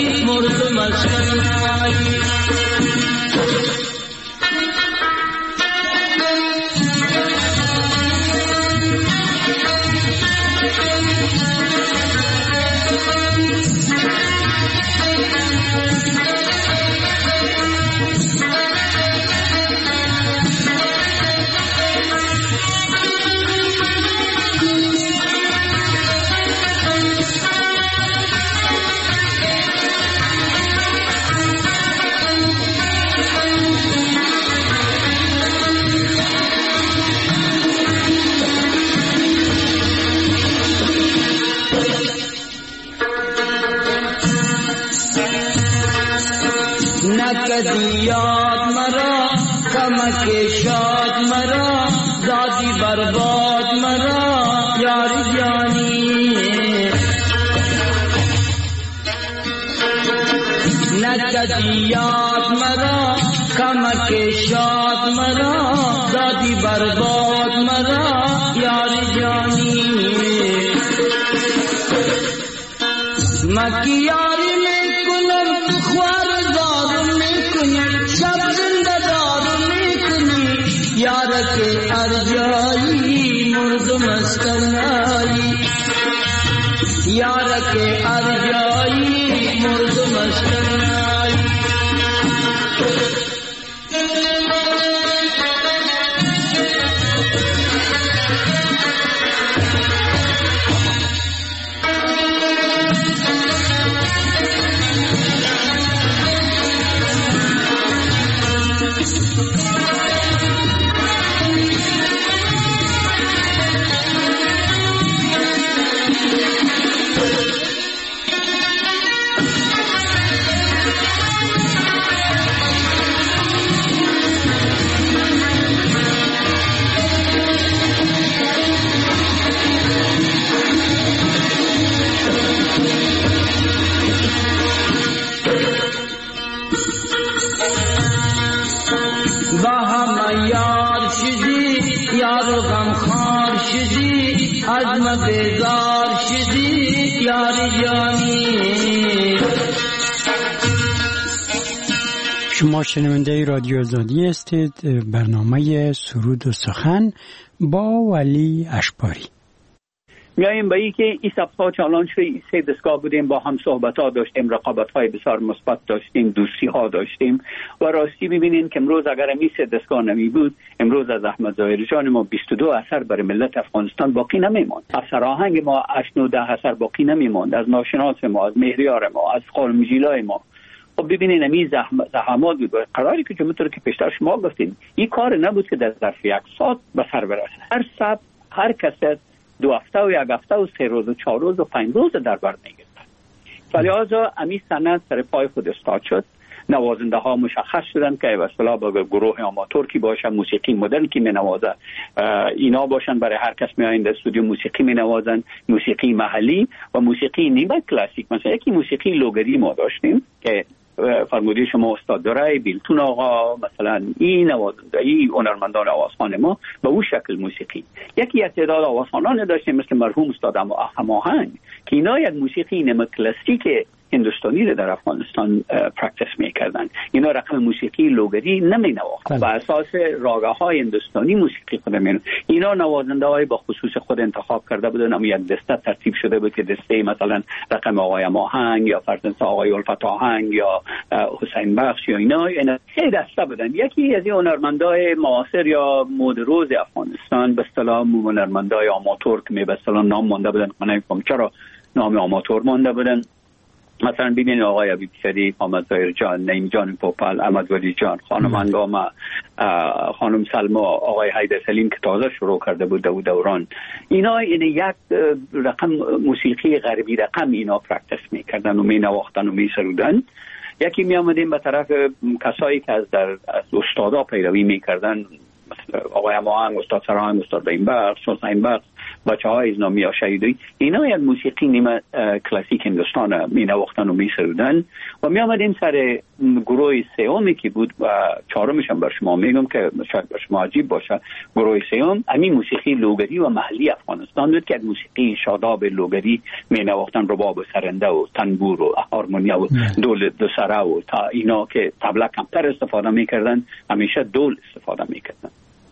S6: مرا کمک شاد مرا دادی برباد مرا یار جانی نکدی یاد مرا کمک شاد مرا دادی برباد مرا یار جانی مکی یاری میکنم تو خوار دار میکنی شب زنده دار میکنی یارک ارجایی مردم استنایی یارک ارجایی مردم استنایی عزم بیزار شدی یار جانی.
S3: شما شنونده رادیو آزادی هستید. برنامه سرود و سخن با ولی اشپاری.
S4: میاییم به این که این سبت‌ها چالان شد، سه دستگاه بودیم، با هم صحبت‌ها داشتیم، رقابت‌های بسیار مثبت داشتیم، دوستی‌ها داشتیم و راستی ببینین که امروز اگر این سه دستگاه نمی بود، امروز از احمد ظاهری جان ما 22 اثر برای ملت افغانستان باقی نمی‌ماند. از سراهنگ ما 8-9 اثر باقی نمی‌ماند، از ناشناس ما، از مهریار ما، از خانم جیلای ما. خب ببینین این زحمات بود. قراری که همونطور که پیشتر شما گفتین این کار نبود که در ظرف یک ساعت به سر برسه. هر سب هر کس 2 هفته و 1 هفته و 3 روز و 4 روز و 5 روز در بر می‌گرفت. فلذا امی سند سر پای خود استاد شد. نوازنده ها مشخص شدن که به اصطلاح با گروه آماتور کی باشه، موسیقی مدرن کی می‌نوازه، اینا باشن. برای هر کس میایند استودیو موسیقی می‌نوازن، موسیقی محلی و موسیقی نیمه کلاسیک. مثلا یکی موسیقی لوگری ما داشتیم که فرموده شما استاد درای بیلتون آقا، مثلا این نوازنده این هنرمندان آوازخوان ما به اون شکل موسیقی. یکی از تعداد آوازخوانان داشتیم مثل مرحوم استاد هماهنگ که اینا یک موسیقی نیمه کلاسیک هندوستانی رو در افغانستان پرکتیس میکردن. اینا رقم موسیقی لوگری نمی نواختن، بر اساس راگه های هندوستانی موسیقی خود می‌نواختن. اینا نوازنده های با خصوص خود انتخاب کرده بودن، اما یک دسته ترتیب شده بود که دسته مثلا رقم آقای ماهنگ یا فرزند آقای الفت آهنگ یا حسین بخش یا اینا سه دسته بودن. یکی از این هنرمندای معاصر یا مد روز افغانستان به اصطلاح هنرمندای آماتور که به اصطلاح نام مونده بودن. من نمی‌فهمم چرا نام آماتور مونده بودن. مثلا ببینید آقای عبید شریف، محمد ظاهر جان، نعیم جان پوپل، احمد ولی جان، خانم انگامه، خانم سلما، آقای حیدر سلیم که تازه شروع کرده بود دوران. اینا این یک رقم موسیقی غربی رقم اینا پرکتیس میکردن و مینواختن و میسرودن. یکی می آمدیم به طرف کسایی که از استادا پیروی میکردن، مثلا آقای ماهنگ، استاد سراهنگ، استاد بینبخش، حسین بخش، بچه‌های اسلامی یا شهیدی. اینا یک موسیقی نیمه کلاسیک هندوستان می نواختن و می سرودن و می آمدیم سر گروه سومی که بود و چهارمش هم بر شما میگم که شاید بر شما عجیب باشه. گروه سوم همین موسیقی لوگری و محلی افغانستان بود که یک موسیقی شاداب لوگری می نواختن، رباب و سرنده و تنبور و هارمونیا و دول دو سره و تا اینا که طبله کمتر استفاده میکردن، همیشه دول استفاده میکردن.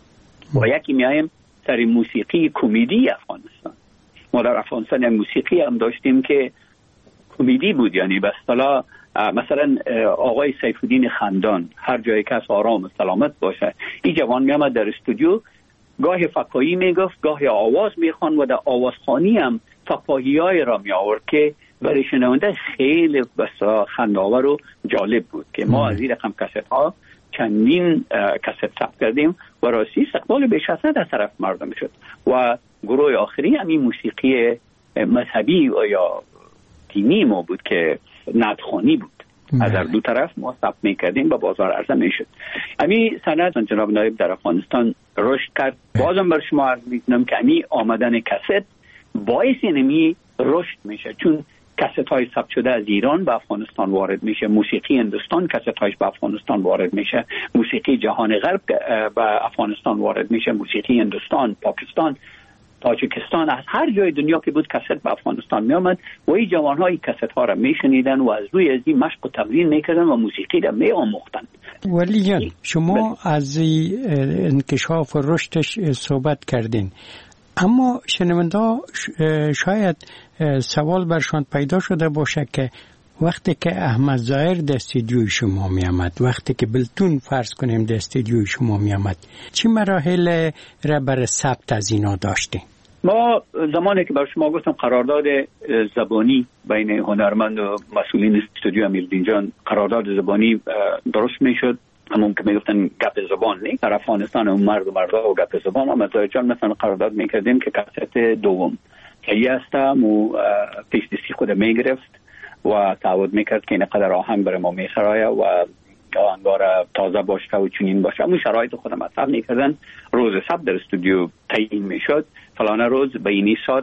S4: و یکی میایم سر موسیقی کمدی افغانستان. ما در افغانستان یک موسیقی هم داشتیم که کمدی بود، یعنی به اصطلاح مثلا آقای سیف الدین خندان، هر جای کس آرام و سلامت باشه، این جوان می آمد در استودیو، گاهی فکایی میگفت، گاهی آواز میخوان و در آوازخوانی هم فکاهی‌های را می آورد که برای شنونده خیلی بسیار خنده‌آور و جالب بود که ما از این رقم کست ها چندین کست ثبت کردیم و راستی استقبال بیش از 100 از طرف مردم شد. و گروه آخری همین موسیقی مذهبی و یا دینی ما بود که نعت‌خوانی بود. از هر دو طرف ما ثبت میکردیم و بازار عرضه میشد. امی صنعت جناب نایب در افغانستان رشد کرد. بازم بر شما عرض میکنم که امی آمدن کست باعث اینمی رشد میشه، چون کست های ثبت شده از ایران به افغانستان وارد میشه، موسیقی هندوستان کست هایش به افغانستان وارد میشه، موسیقی جهان غرب به افغانستان وارد میشه، موسیقی هندوستان، پاکستان، تاجیکستان، از هر جای دنیا که بود کست به افغانستان می آمد و این جوان های کست ها را می شنیدن و از روی از این مشق و تمرین می کردن و موسیقی را می آموختن.
S3: ولی جان شما از انکشاف و رشدش صحبت کردین، اما شنونده شاید سوال برشان پیدا شده باشه که وقتی که احمد ظاهر در استودیوی شما می آمد، وقتی که بلتون فرض کنیم در استودیوی شما می آمد، چه مراحل را برای ثبت از اینا داشتیم؟
S4: ما زمانی که بر شما گفتم قرارداد زبانی بین هنرمند و مسئولین استودیو امیرالدین جان، قرارداد زبانی درست می شد. همون که میگفتن گپ زبان نیست در افغانستان، اون مرد و مردا و گپ زبان. احمد ظاهر جان مثلا قرارداد میکردیم که کست دوم که هستم و پیش دستی خود میگرفت و تعهد میکرد که اینقدر آهنگ برای ما میخرایه و آهنگار تازه باشه و چنین باشه. همون شرایط خودم مطرح میکردن. روز ثبت در استودیو تعیین میشد، فلانه روز به اینی ساعت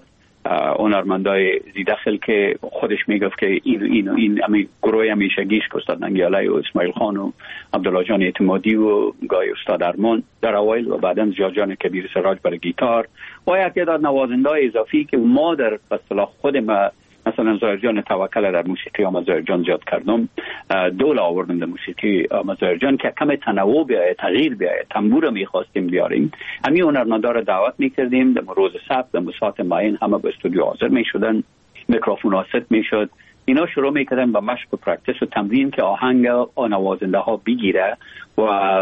S4: هنرمندای زیداخل که خودش میگفت که این امی گروه همیشگیش که استاد ننگیالی و اسماعیل خان و عبدالله جان اعتمادی و گای استاد ارمان در اوایل و بعداً زیاد جان کبیر سراج برای گیتار و یک تعداد نوازنده اضافی که ما در اصطلاح خود ما مثلا ظاهر جان توکل در موسیقی احمد ظاهر جان زیاد کردم، دول آوردن در موسیقی احمد ظاهر جان که کم تنوع بیاید، تغییر بیاید، تنبور میخواستیم بیاریم. همین هنرمندا را دعوت میکردیم در روز ثبت در ساعت معین همه به استودیو حاضر میشدن، میکروفون ست میشد، اینا شروع میکردن با مشق و پرکتیس و تمرین که آهنگ نوازنده ها بگیره و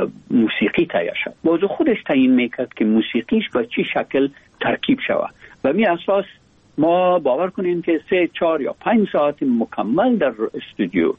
S4: موسیقی تهیه شد. بازو خودش تعیین میکرد که موسیقیش به چه شکل ترکیب شود و می اساس ما باور کنیم که 3 4 یا 5 ساعت مکمل در استودیو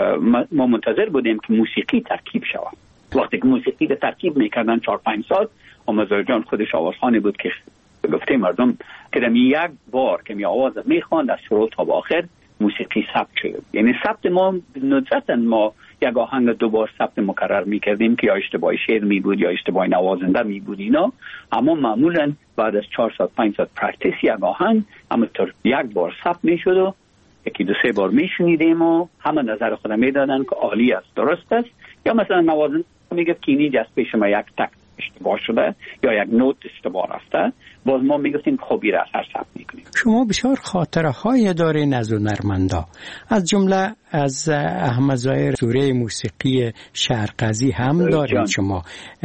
S4: ما منتظر بودیم که موسیقی ترکیب شود. وقتی که موسیقی رو ترکیب میکردن 4 5 ساعت، احمد ظاهر جان خودش آوازخوانی بود که گفته مردم که در یک بار که می آواز میخواند از شروع تا به آخر موسیقی ثبت شد. یعنی ثبت ما ندرتا ما یک آهنگ 2 بار ثبت مکرر میکردیم که یا اشتباه شعر می بود یا اشتباه نوازنده می بود اینا، اما معمولا بعد از 4 ساعت 5 ساعت پرکتیس یک آهنگ همونطور یک بار ثبت میشد و 1-2-3 بار میشنیدیم و همه نظر خود میدادن که عالی است، درست است، یا مثلا نوازنده میگه که اینی جست پیش ما یک تک اشتباه شده یا یک نوت اشتباه رفته، باز ما میگفتیم خوبی را اثر ثبت میکنیم.
S3: شما بسیار خاطره های دارین از هنرمندا، از جمله از احمد ظاهر سوره موسیقی شهرقضی هم دارین شما،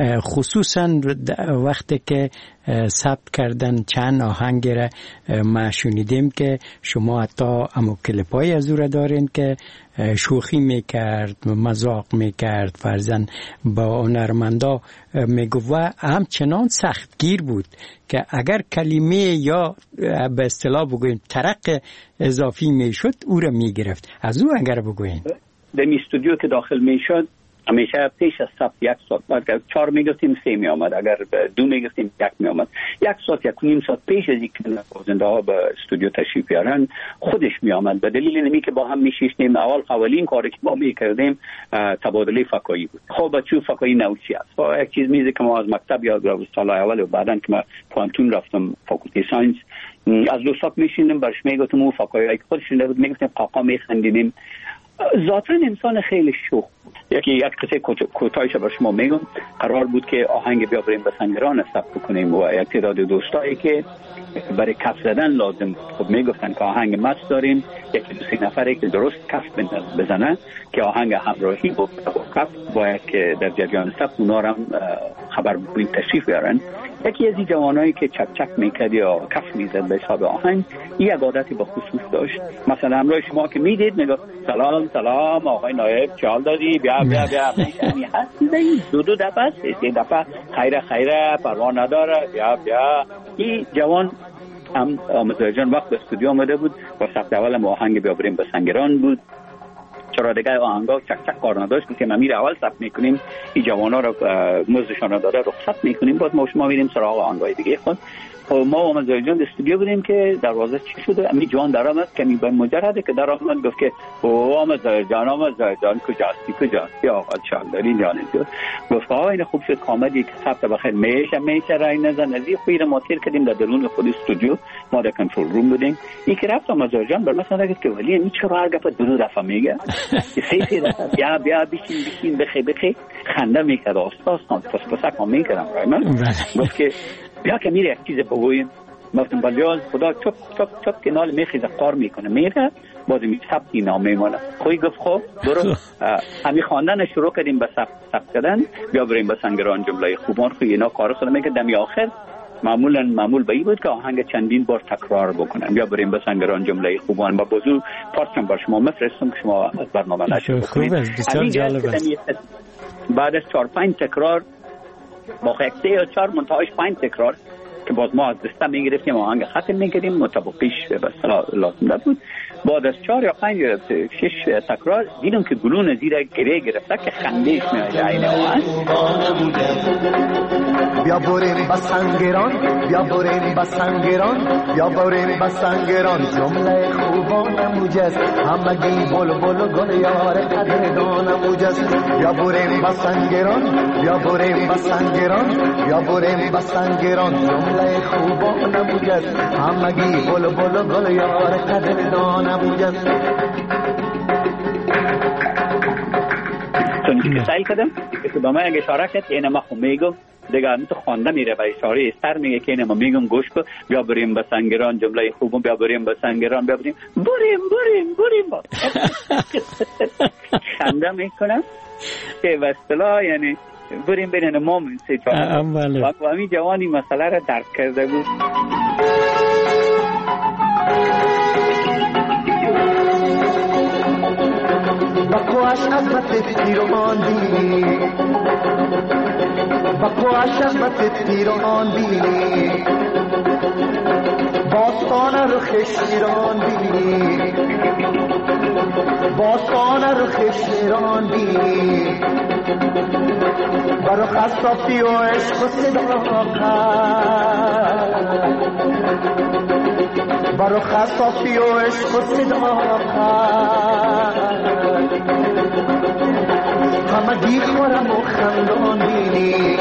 S3: خصوصا وقتی که ثبت کردن چند آهنگ را ما شنیدیم که شما حتی امو کلیپای از او را دارین که شوخی میکرد، مذاق میکرد، فرزن با هنرمندا میگفت و همچنان سختگیر بود که اگر کلمه یا به اصطلاح بگویم ترق اضافی میشد او را میگرفت. از او اگر بگوین
S4: در استودیو که داخل میشد همیشه پیش از ثبت 1 ساعت، اگر 4 میگفتیم 3 می آمد، اگر 2 میگفتیم 1 می آمد، 1 ساعت 1.5 ساعت پیش از اینکه نوازنده ها به استودیو تشریف بیارن خودش می آمد. به دلیل اینمی که با هم میشیشتیم. اولین کاری که ما میکردیم تبادله فکایی بود. خب بچو فکایی نوچی است و یک چیز میزه که ما از مکتب یاد گرفتم سال اول و بعدن که ما پانتون رفتم فاکولته ساینس، از دوستان میشیندم برش میگفتم اون فکایی که خودشون بود میگفتیم قاقا میخندیدیم. ذاتاً انسان خیلی شوخ بود. یک قصه کوتاهش بر شما میگم. قرار بود که آهنگ بیا بریم به سنگران ثبت کنیم و یک تعداد دوستایی که برای کف زدن لازم بود. خب میگفتن که آهنگ مست داریم، 1-2-3 نفره که درست کف بزنن که آهنگ همراهی با کف باید که در جریان ثبت اونا هم خبر بکنیم تشریف بیارن. یکی از این جوانایی که چک چک میکرد یا کف میزد به حساب آهنگ، این یک عادتی با خصوص داشت. مثلا همراه شما که میدید میگه سلام آقای نایب چال دادی بیا یعنی هست 2 دفعه 3 دفعه خیره پروا نداره بیا. این جوان هم احمد ظاهر جان وقت به استودیو آمده بود با ثبت اول آهنگ بیا بریم به سنگران بود چرا دیگه آهنگا چک چک کار نداشت. گفتیم ما میره اول ثبت میکنیم این جوانا رو مزدشان رو داده رخصت میکنیم، بعد ما شما میریم سراغ آهنگای دیگه. خود ما و مزاجان استودیو بودیم که دروازه چی شده، امی جان درآمد کمی به مجرده که درآمد گفت که او مزاجان کجاستی آقا چالداری جانت. گفت آقا این خوب شد کامدی که ثبت بخیر میشه رای نزن. از این خویر ما تیر کردیم در درون خود استودیو، ما در کنترل روم بودیم. این که رفت مزاجان بر مثلا گفت که ولی این چرا هر گفت دو دفعه میگه سه دفعه بیا بشین بخی خنده میکرد استاد پس میکردم رای من. گفت که بیا که میره یک چیز بگویم. گفتم بلیاز خدا چپ کنال میخیزه قار میکنه میره باز می ثبتی نام میمونه. خوی گفت خب برو همین خواندن شروع کردیم به ثبت کردن. بیا بریم به سنگران جمله خوبان. خوی اینا کار خود میکرد. دمی آخر معمول به این بود که آهنگ چندین بار تکرار بکنن. بیا بریم به سنگران جمله خوبان. با بزرگ پارچم بر شما مفرستم که شما از برنامه نشد.
S3: خوب است، بسیار جالب است.
S4: بعد از 4-5 تکرار با 3 یا 4 منتهاش 5 تکرار که باز ما از دسته میگرفتیم آهنگ ختم میکردیم مطابقیش به اصطلاح لازم بود. بعد از 4 یا 5 یا 6 تکرار دیدم که گلون زیر گره گرفته که خندهش میاد عین آهنگ.
S5: بیا بریم با سنگران، بیا بریم با سنگران، بیا بریم با سنگران جمله خوبان موجز همگی بلبل گل یار قدردان موجز. بیا بریم با سنگران، بیا بریم با سنگران، بیا بریم با سنگران جمله خوبان موجز همگی بلبل گل یار قدردان موجز.
S4: چون که سعی کردم که با من اگه اشاره کرد اینه ما خب میگم دیگه همین تو خوانده میره و اشاره سر میگه که اینه ما میگم گوش کن بیا بریم به سنگران جمله خوبم، بیا بریم به سنگران، بیا بریم با خنده میکنم که به اصطلاح یعنی بریم بین ما و همین جوانی مسئله را درک کرده بود.
S5: بقواش عظمت پیران بینی، بقواش عظمت پیران بینی، باستان رخ شیران بینی، باستان رخ شیران بینی، برو خصافی و عشق و صداقت، برو خصافی و عشق و صداقت همگی خورم و خندان بینی،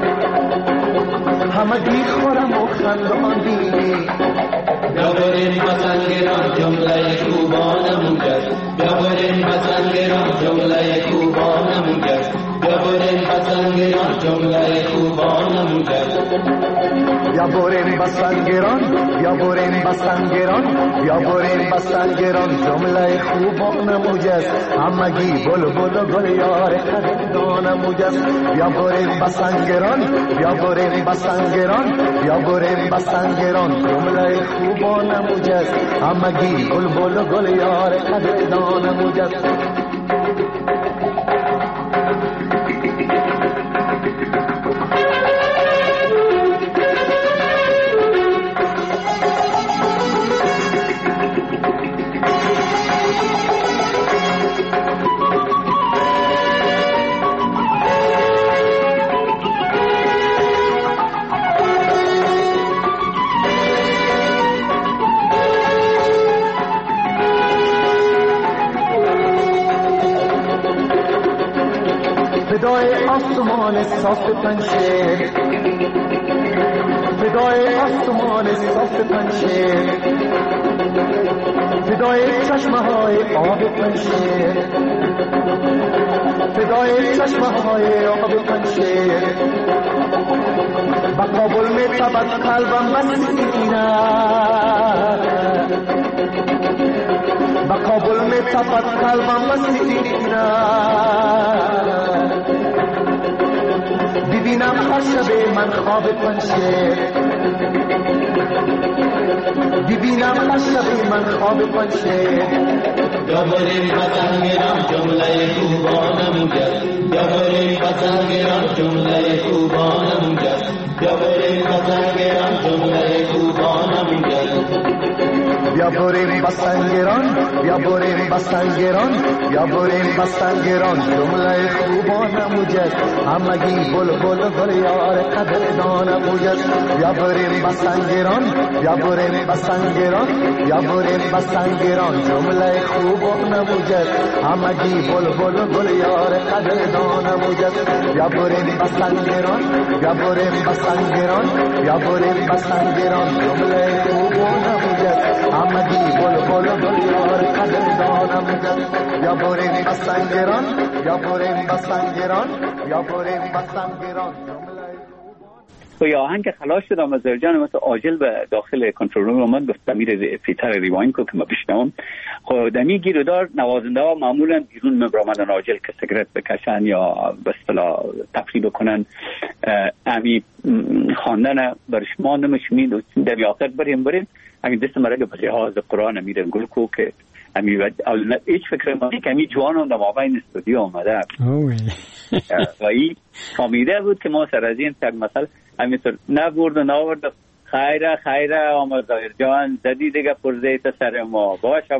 S5: همگی خورم و خندان بینی.
S6: بیا بریم با سنگران جمله خوبانمون گشت، بیا بریم با سنگران جمله خوبانمون گشت، بیا بریم با سنگران جمله خوبانمون گشت.
S5: بیا بریم با سنگران، بیا بریم با سنگران، بیا بریم با سنگران جمله خوبان موجز همگی بلبل و گل یار قدردان موجز. بیا بریم با سنگران، بیا بریم با سنگران، بیا بریم با سنگران جمله خوبان موجز همگی بلبل و گل یار قدردان موجز. فدای آسمان صاف پنشیر، فدای آسمان صاف پنشیر، فدای چشمه های آب پنشیر، فدای چشمه های آب پنشیر. با کابل می تبد قلبم مسینا، با کابل می تبد قلبم مسینا. ببینم هر شب من خواب پنشیر، ببینم هر شب من خواب پنشیر.
S6: بیا بریم با سنگران جمله خوبانمون گشت، بیا بریم با سنگران جمله خوبانمون گشت، بیا بریم با سنگران جمله خوبانمون گشت.
S5: بیا بیا بریم بسنگران بیا بریم بسنگران بیا بریم بسنگران جمله خوبان موجز همگی بلبل گل یار قدردان موجز بیا بریم بسنگران بیا بریم بسنگران بیا بریم بسنگران جمله خوبان موجز همگی بلبل گل یار قدردان موجز بیا بریم بسنگران بیا بریم بسنگران بیا بریم بسنگران جمله خوبان موجز همگی بلبل گل یار قدردان موجز بیا بریم بسنگران بیا بریم بسنگران بیا بریم بسنگران
S4: و یا آهنگ خلاص شد آمد جان مثل عاجل به داخل کنترل روم اومد گفت امیر فیتر ریواین کو که ما بشنوم خب دمی گیرودار نوازنده ها معمولا بیرون میبرامدن عاجل که سیگرت بکشن یا به اصطلاح تفریح بکنن امی خواندن برش ما نمیشمید و در آخر بریم امی دست مرا به لحاظ قرآن امیر گل کو که امی هیچ فکر مانی که امی جوانان در مابین استودیو آمده و این فامیده بود که ما سر از این تک مثلا همینطور نبرد و ناورد خیره آمد ظاهر جان زدی دیگه پرزیت سر ما باشه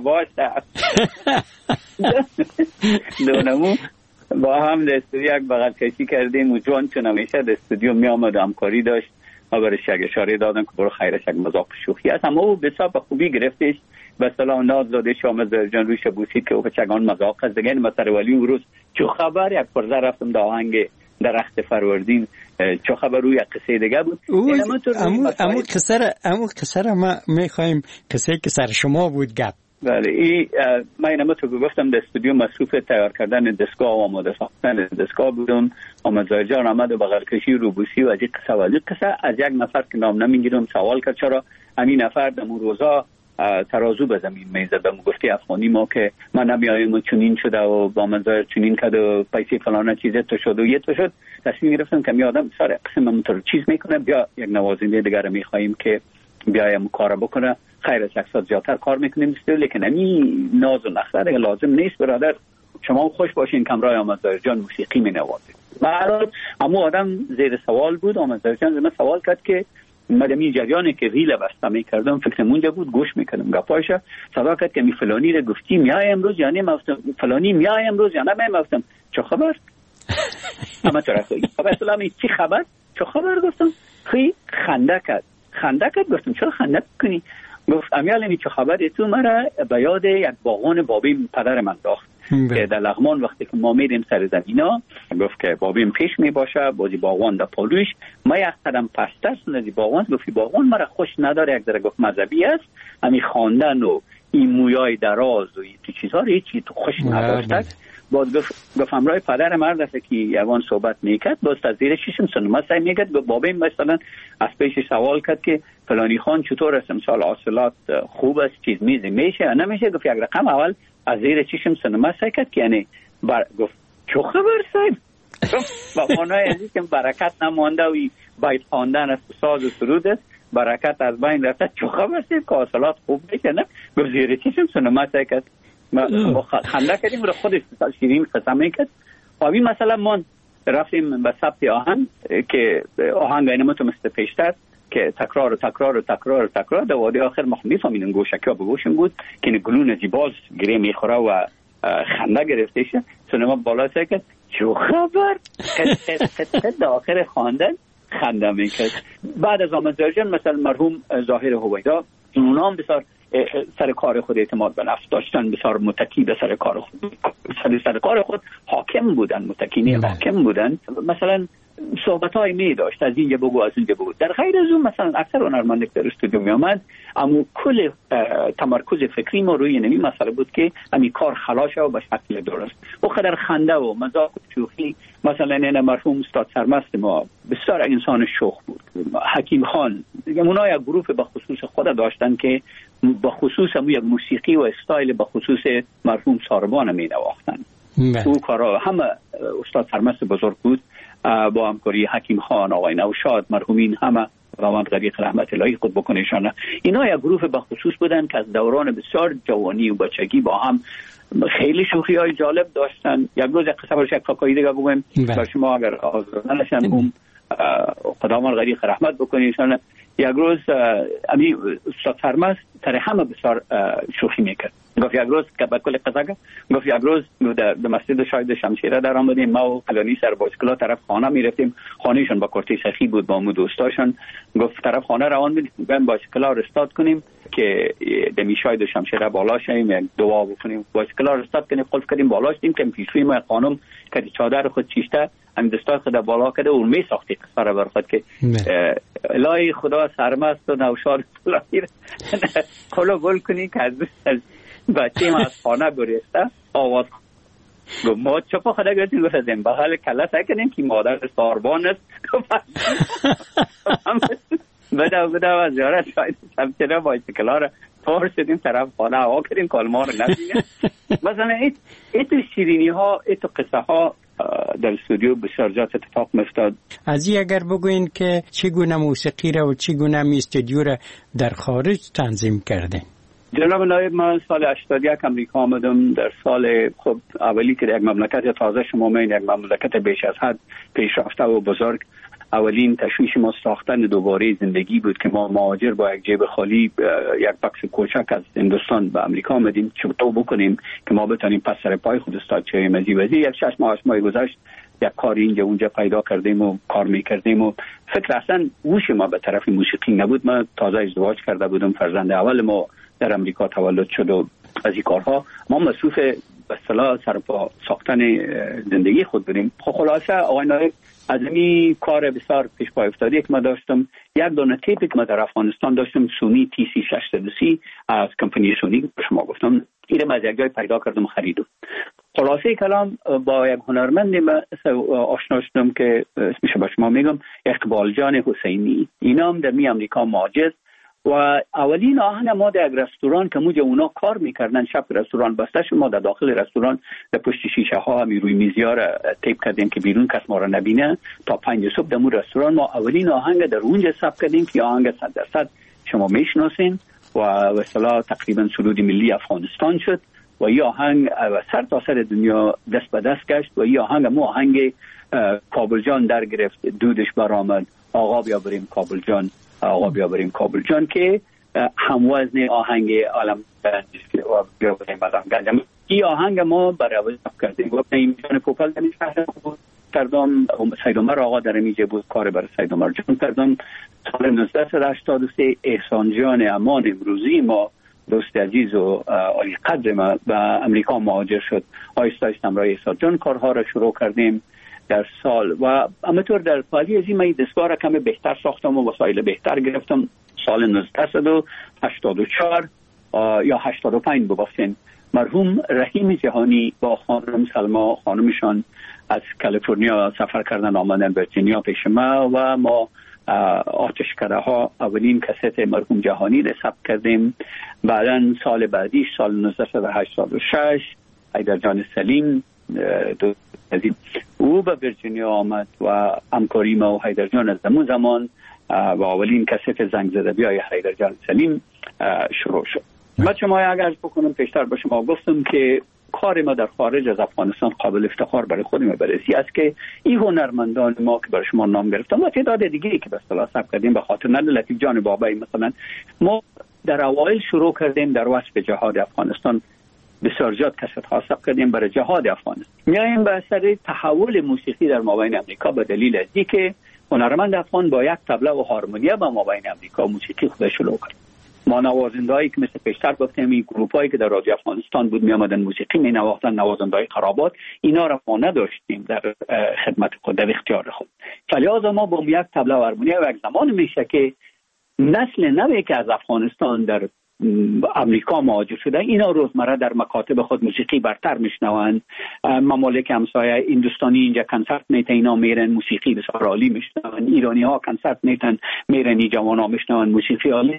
S4: دونمو با هم در استودیو یک بغل کشی کردیم و جوان چون همیشه در استودیو می آمد و همکاری داشت و برش یک اشاره دادن که برو خیرش یک مذاق شوخی است اما او بسیار به خوبی گرفتش به صلاح ناز دادش آمد ظاهر جان روش بوسید که او چگان مذاق است دیگه مثلا ولی او روز چو خبر یک پرزه رفتم در آهنگ درخت فروردین چه خبر روی قصه دیگه بود
S3: امو قصه را ما میخوایم قصه که سر شما بود گپ
S4: بله این من اینما تو گفتم در استودیو مصروف تیار کردن دستگاه و آماده ساختن دستگاه بودم آمد ظاهر جان آمد و بغل کشی روبوسی و از این قصه از یک نفر که نام نمیگیرم سوال کرد چرا همین نفر در اون روزا ترازو به زمین میزدم گفتی افغانی ما که من نمیایم و چنین شده و با منظر چنین کرد و پیسی فلانه چیزه تو شد و یه تو شد تصمیم گرفتم که می آدم سر قسم همونطور چیز میکنه بیا یک نوازنده دیگر میخواییم که بیایم کار بکنه خیر از یک ساعت زیادتر کار میکنیم لیکن همین ناز و نخره دیگه لازم نیست برادر شما خوش باشین کمرای آمد جان موسیقی می نوازید برای اما آدم زیر سوال بود آمد جان زمان سوال کرد که مدمی جریانی که ریل بسته میکردم فکر مونجا بود گوش میکردم گپاشا صدا کرد که می فلانی رو گفتی میای امروز یا نمیافتم فلانی میای امروز یا نمیافتم چه خبر اما چرا خب اسلامی چی خبر چه خبر گفتم خی خنده کرد گفتم چرا خنده کنی گفت امیالی چه خبر تو مرا به یاد یک باغان بابیم پدر من داخت که در لغمان وقتی که ما میریم سر زمینا گفت که بابیم پیش می باشه بازی باغان در پالوش ما یک قدم پستر سنزی باغان گفتی باغان مرا خوش نداره یک در گفت مذهبی است همی خواندن و این مویای دراز و این چیزها رو هیچی تو خوش نداشت باز گفت همراه پدر مرد است که یوان صحبت میکرد باز از زیر چشم سنما سعی میکرد بابیم مثلا از پیش سوال کرد که فلانی خان چطور است امسال حاصلات خوب است چیز میزی میشه یا نمیشه گفت یک رقم اول از زیر چشم سنما سعی کرد که یعنی گفت چه خبر صاحب و مانای ازی که برکت نمانده و باید خواندن است ساز و سرود است برکت از بین رفته چه خبر صاحب که حاصلات خوب میشه نه گفت زیر چشم سنما سعی کرد ما خنده کردیم رو خودش شیرین قسم میکرد و این مثلا ما رفتیم به ثبت آهنگ که آهنگ اینما تو مثل پیشتر که تکرار در وادی آخر ما میفهمیدیم گوشکی ها به گوشم بود که گلون ازی باز گریه میخوره و خنده گرفته شه سنما بالا سعی کرد چو خبر در آخر خواندن خنده میکرد بعد از آمد زرجان مثلا مرحوم ظاهر هویدا اونا هم بسیار سر کار خود اعتماد به نفس داشتن بسیار متکی به سر کار خود سر کار خود حاکم بودن متکی حاکم بودن مثلا صحبت های می داشت از اینجا بگو از اونجا بگو در غیر از اون مثلا اکثر هنرمند که در استودیو می آمد اما کل تمرکز فکری ما روی نمی مسئله بود که امی کار خلاصه و به شکل درست و خدر خنده و مذاق و شوخی مثلا این مرحوم استاد سرمست ما بسیار انسان شوخ بود حکیم خان اونا یک گروه به خصوص خود داشتن که به خصوص یک موسیقی و استایل به خصوص مرحوم ساربان می نواختن او کارا همه استاد سرمست بزرگ بود با همکاری حکیم خان آقای نوشاد مرحومین همه روان غریق رحمت الهی خود بکنشانه اینا یک گروه به خصوص بودن که از دوران بسیار جوانی و بچگی با هم خیلی شوخی های جالب داشتن یک روز قصه برش یک فکایی دیگه بگویم با شما اگر آزرده نشن خداوند غریق رحمت بکنیشانه یک روز استاد سرمست سر همه بسیار شوخی میکرد. گفت یک روز که با کل قضا گفت یک روز در مسجد شاهد شمشیره در آمدیم، ما و فلانی سر بایسکل طرف خانه میرفتیم، خانهشون با کورتی سخی بود با مو دوستاشون. گفت طرف خانه روان بودیم، بریم بایسکل رو استارت کنیم که دمی شاهد شمشیره بالا شیم، یک دعا بکنیم. بایسکل رو استارت کنیم، قلف کردیم بالا شدیم که پیشوی ما خانم که چادر خود چیشته هم دستای خود بالا کرده و می ساختی قصه را بر خود که الهی خدا سرمست و نوشار فلانی کلو گل کنی که از بچه ما از خانه گریسته آواز گفت ما چپا خدا گرفتیم، گفت از این بحال کلا سکنیم که مادر ساربان است. بده و زیارت شاید سمتره بایسکلا را پار شدیم طرف خانه هوا کردیم کالما رو نبینه. مثلا ایتو شیرینی ها، ایتو قصه ها در استودیو بسیار جات اتفاق میفتاد.
S3: از این اگر بگوین که چگونه موسیقی را و چگونه استودیو را در خارج تنظیم کردین؟
S4: جناب نایب، من سال 81 امریکا آمدم. در سال خب اولی که یک مملکت تازه شما می‌بینید، یک مملکت بیش از حد پیشرفته و بزرگ، اولین تشویش ما ساختن دوباره زندگی بود که ما مهاجر با یک جیب خالی یک بکس کوچک از هندوستان به امریکا آمدیم چطور بکنیم که ما بتونیم پس سر پای خود استاد چه مزیوزی. یک 6 ماه گذشت یک کاری اینجا اونجا پیدا کردیم و کار میکردیم و فکر اصلا گوش ما به طرف موسیقی نبود. ما تازه ازدواج کرده بودم، فرزند اول ما در امریکا تولد شد و از این کارها ما مصروف به اصطلاح سرپا ساختن زندگی خود بودیم. خلاصه آقای نایب، از این کار بسیار پیش پا افتادی که ما داشتم، یک دونه تیپی که ما در افغانستان داشتم، سونی TC 630 از کمپانی سونی به شما گفتم، اینو از یک جای پیدا کردم و خریدم. خلاصه کلام با یک هنرمند آشنا شدم که اسمش به شما میگم، اقبال جان حسینی. اینا هم در امریکا مهاجر و اولین آهنگ ما در یک رستوران که موجه اونا کار میکردن، شب رستوران بسته شد، ما در داخل رستوران در پشت شیشه ها همی روی میزیا را تیپ کردیم که بیرون کس ما را نبینه. تا 5 صبح در مون رستوران ما اولین آهنگ در اونجا ثبت کردیم که آهنگ 100% شما میشناسین و اصطلاح تقریبا سرود ملی افغانستان شد و این آهنگ سر تا سر دنیا دست به دست گشت و این آهنگ مو آهنگ کابل جان در گرفت، دودش برآمد، آقا بیا بریم کابل جان، آقا بیا بریم کابل جان، که هموزن آهنگ عالم بیا بریم بازم. این آهنگ ما برای کردیم و این جان پوپل در این شهر بود کردم، سید عمر آقا در میجه بود، کار برای سید عمر جان کردم. سال 1983 احسان جان امان امروزی ما، دوست عزیز و عالی قدر ما، به امریکا مهاجر شد. آیسته آیسته همراه احسان جان کارها را شروع کردیم در سال و همینطور در پالی از این من دستگاه را کمی بهتر ساختم و وسایل بهتر گرفتم. سال 1984 یا 85 ببافتین مرحوم رحیم جهانی با خانم سلما خانمشان از کالیفرنیا سفر کردن آمدن ورجینیا پیش ما و ما آتشکده ها اولین کست مرحوم جهانی را ثبت کردیم. بعدا سال بعدیش سال 1986 حیدر جان سلیم او به ورجینیا آمد و همکاری ما و حیدر جان از همون زمان و اولین کست زنگ زده بیای حیدر جان سلیم شروع شد. من شما اگر بکنم پیشتر به شما گفتم که کار ما در خارج از افغانستان قابل افتخار برای خودم برسی است که این هنرمندان ما که برای شما نام گرفتم و تعداد دیگری که به اصطلاح ثبت کردیم، به خاطر نده لطیف جان بابایی مثلا، ما در اوایل شروع کردیم در وصف جهاد افغانستان، بسیار زیاد کسات ها ثبت کردیم برای جهاد افغانستان. میایم به اثر تحول موسیقی در مابین امریکا به دلیل ازی که هنرمند افغان با یک طبله و هارمونیا با مابین امریکا موسیقی خودش شروع کرد. ما نوازندهایی که مثل پیشتر گفتیم این گروپایی که در رادیو افغانستان بود می آمدن موسیقی می نواختن، نوازندهای خرابات، اینا را ما نداشتیم در خدمت خود، در اختیار خود. فلذا ما با یک طبله و هارمونیا و یک زمان میشه که نسل نوی که از افغانستان در امریکا مهاجر شده، اینا روزمره در مکاتب خود موسیقی برتر میشنوند. ممالک همسایه هندوستانی اینجا کنسرت میتن، اینا میرن موسیقی بسیار عالی میشنوند. ایرانی ها کنسرت میتن، میرن این جوانا میشنوند موسیقی عالی.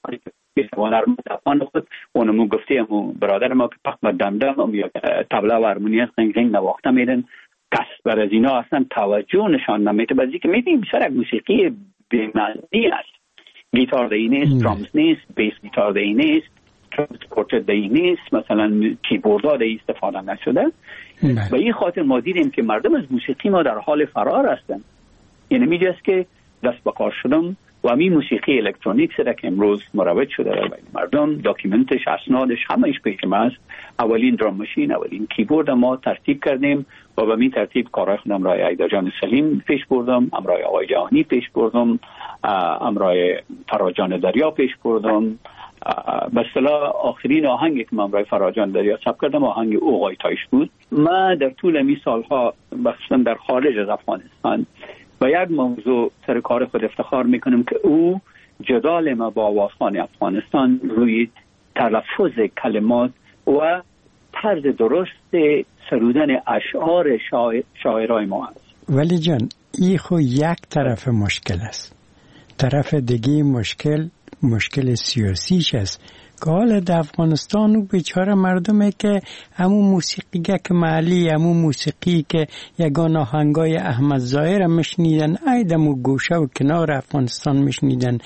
S4: اونمو گفتیم برادر ما که پخ و دمدم یا طبله و هارمونیا زنگ نواخته میرن، کس بر از اینا اصلا توجه نشان نمیده. بعضی که میبینیم بسیار موسیقی بی‌معنی است، گیتار دی نیست، درامز نیست، بیس گیتار دی نیست، ترانسپورتر دی نیست، مثلا کیبوردها دی استفاده نشده. و این خاطر ما دیدیم که مردم از موسیقی ما در حال فرار هستند. یعنی میجاست که دست به کار شدم و همین موسیقی الکترونیک سره که امروز مروج شده در بین مردم، داکیومنتش، اسنادش، همه‌اش پیش ما است. اولین درام ماشین، اولین کیبورد ما ترتیب کردیم و به این ترتیب کارهای خودم رای ایدا جان سلیم پیش بردم، امرای آقای جهانی پیش بردم، امرای فراجان دریا پیش بردم. به اصطلاح آخرین آهنگی که من امرای فراجان دریا ثبت کردم آهنگ اوغای تایش بود. ما در طول این سالها بخصوصا در خارج از افغانستان و یک موضوع سر کار خود افتخار میکنم که او جدال ما با آوازخوان افغانستان روی تلفظ کلمات و طرز درست سرودن اشعار شاعرای ما است.
S3: ولی جان این خو یک طرف مشکل است، طرف دیگه مشکل سیاسیش است که حالا در افغانستان و بیچاره مردمه که همون موسیقیه که محلی، همون موسیقی که یگان آهنگای احمد ظاهر مشنیدن ایدم و گوشه و کنار افغانستان مشنیدن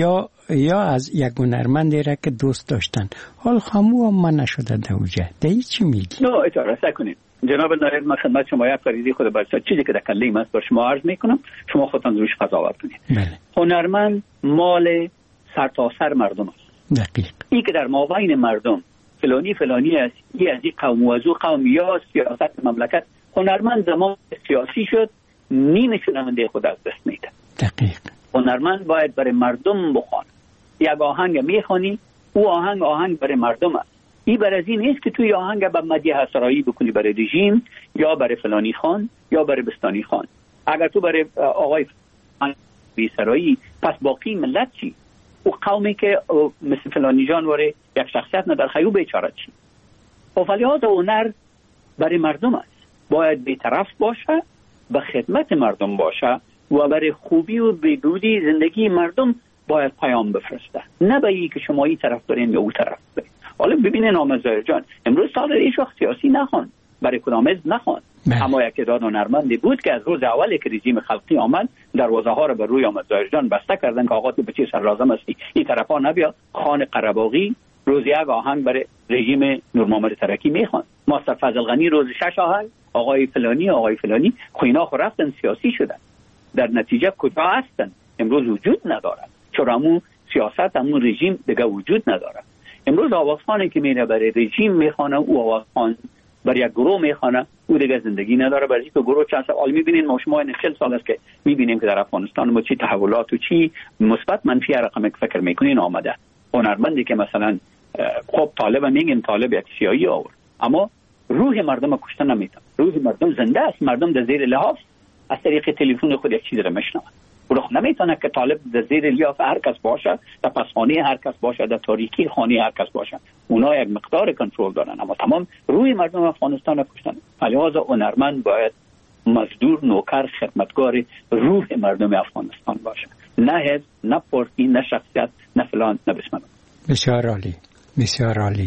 S3: یا از یک هنرمندی را که دوست داشتن، حال خامو هم من نشده دوجه دهی چی میگی؟
S4: نه اجاره کنید جناب نایب، من خدمت شما یک فریضه خود برسا چیزی که در کلیم است بر شما عرض میکنم، شما خودتان روش قضاوت کنید.
S3: بله.
S4: هنرمند مال سرتاسر مردم است.
S3: دقیق.
S4: این که در مابین مردم فلانی است، این از این قوم و از او قوم یا سیاست مملکت، هنرمند زمان سیاسی شد نیمه شنونده خود از دست میده.
S3: دقیق.
S4: هنرمند باید برای مردم بخوان. یک آهنگ میخوانی، او آهنگ برای مردم است. این بر از این نیست که توی آهنگ با مدیح سرایی بکنی برای رژیم یا برای فلانی خان یا برای بستانی خان. اگر تو برای آقای سرایی، پس باقی ملت چی؟ او قومی که مثل فلانی جان واره یک شخصیت ندار خیو بیچاره چی؟ ولی هنر برای مردم است، باید بی‌طرف باشه، به خدمت مردم باشه و برای خوبی و بهبودی زندگی مردم باید پیام بفرسته، نه به این که شما این طرف برین یا اون طرف برین. حالا ببینین آمد ظاهر جان امروز سال هیچ وقت سیاسی نخوان، برای کدام حزب نخوان، اما یک تعداد هنرمندی بود که از روز اولی که رژیم خلقی آمد دروازه ها رو بر روی آمد ظاهر جان بسته کردن که آقا تو به چه سر لازم هستی این طرفا نبیا. خان قره‌باغی روز یک آهنگ برای رژیم نور محمد ترکی میخوان، ماستر فضل غنی روز 6 آهنگ، آقای فلانی خوینا خو رفتن سیاسی شدن. در نتیجه کجا هستن؟ امروز وجود ندارد، چون همون سیاست همون رژیم دیگه وجود ندارد. امروز آوازخوانی که میره برای رژیم میخوانه، او آوازخوان برای یک گروه میخوانه، او دیگه زندگی نداره. برای اینکه گروه چند سال میبینین، ما شما 40 سال است که میبینیم که در افغانستان ما چی تحولات و چی مثبت منفی رقم فکر میکنین آمده. هنرمندی که مثلا خب طالب میگیم طالب یک سیایی آورد، اما روح مردم کشته نمیتونه. روح مردم زنده است، مردم در زیر لحاف از طریق تلفن خود یک چیز را میشنوند. او نمیتونه که طالب در زیر لیاف هر کس باشه، در پسخانه هر کس باشه، در تاریکی خانه هر کس باشه. اونا یک مقدار کنترل دارن، اما تمام روی مردم افغانستان را کشتن. لذا هنرمند باید مزدور، نوکر، خدمتگار روح مردم افغانستان باشه، نه حزب، نه پارتی، نه شخصیت، نه فلان، نه بسم.
S3: بسیار عالی، بسیار عالی.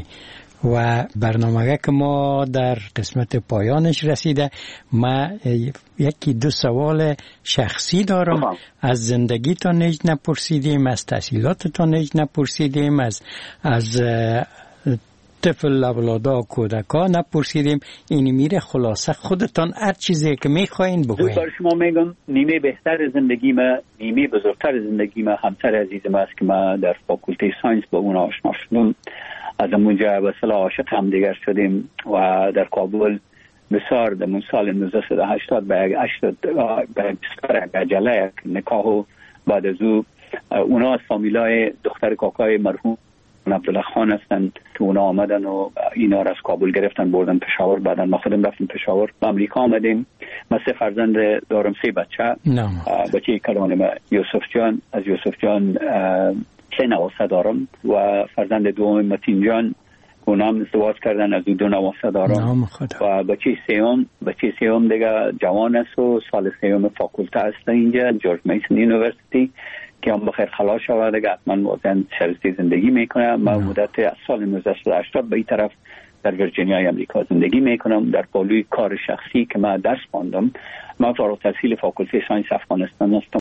S3: و برنامه که ما در قسمت پایانش رسیده، ما یکی دو سوال شخصی دارم. از زندگی تا نیج نپرسیدیم، از تحصیلات تا نیج نپرسیدیم، از طفل اولادا کودکا نپرسیدیم. این میره خلاصه خودتان هر چیزی که میخواین بگوین.
S4: بر شما میگم نیمه بهتر زندگی ما، نیمه بزرگتر زندگی ما همسر عزیزم است که ما در فاکولته ساینس با اون آشنا شدم. از اونجا به اصطلاح عاشق هم دیگر شدیم و در کابل بسیار در سال 1980 به عجله یک نکاح و بعد از او اونا از فامیلای دختر کاکای مرحوم عبدالله خان هستند که اونا آمدن و اینا را از کابل گرفتن بردن پشاور. بعدا ما خودم رفتیم پشاور، به امریکا آمدیم. من 3 فرزند دارم، 3 بچه. بچه کلانم یوسف جان، از یوسف جان 3 نواسه دارم و فرزند دوم متین جان اونا هم ازدواج کردن، از او 2 نواسه دارم و بچه سیوم دیگه جوان است و سال 3 فاکولته است اینجا جورج میسن یونیورسیتی که هم بخیر خلاص شود دیگه حتما واقعا شرطی زندگی میکنه. من مدت از سال 1980 به این طرف در ویرجینیا امریکا زندگی میکنم در پالوی کار شخصی که من درس خواندم. من فارغ التحصیل فاکولته ساینس افغانستان هستم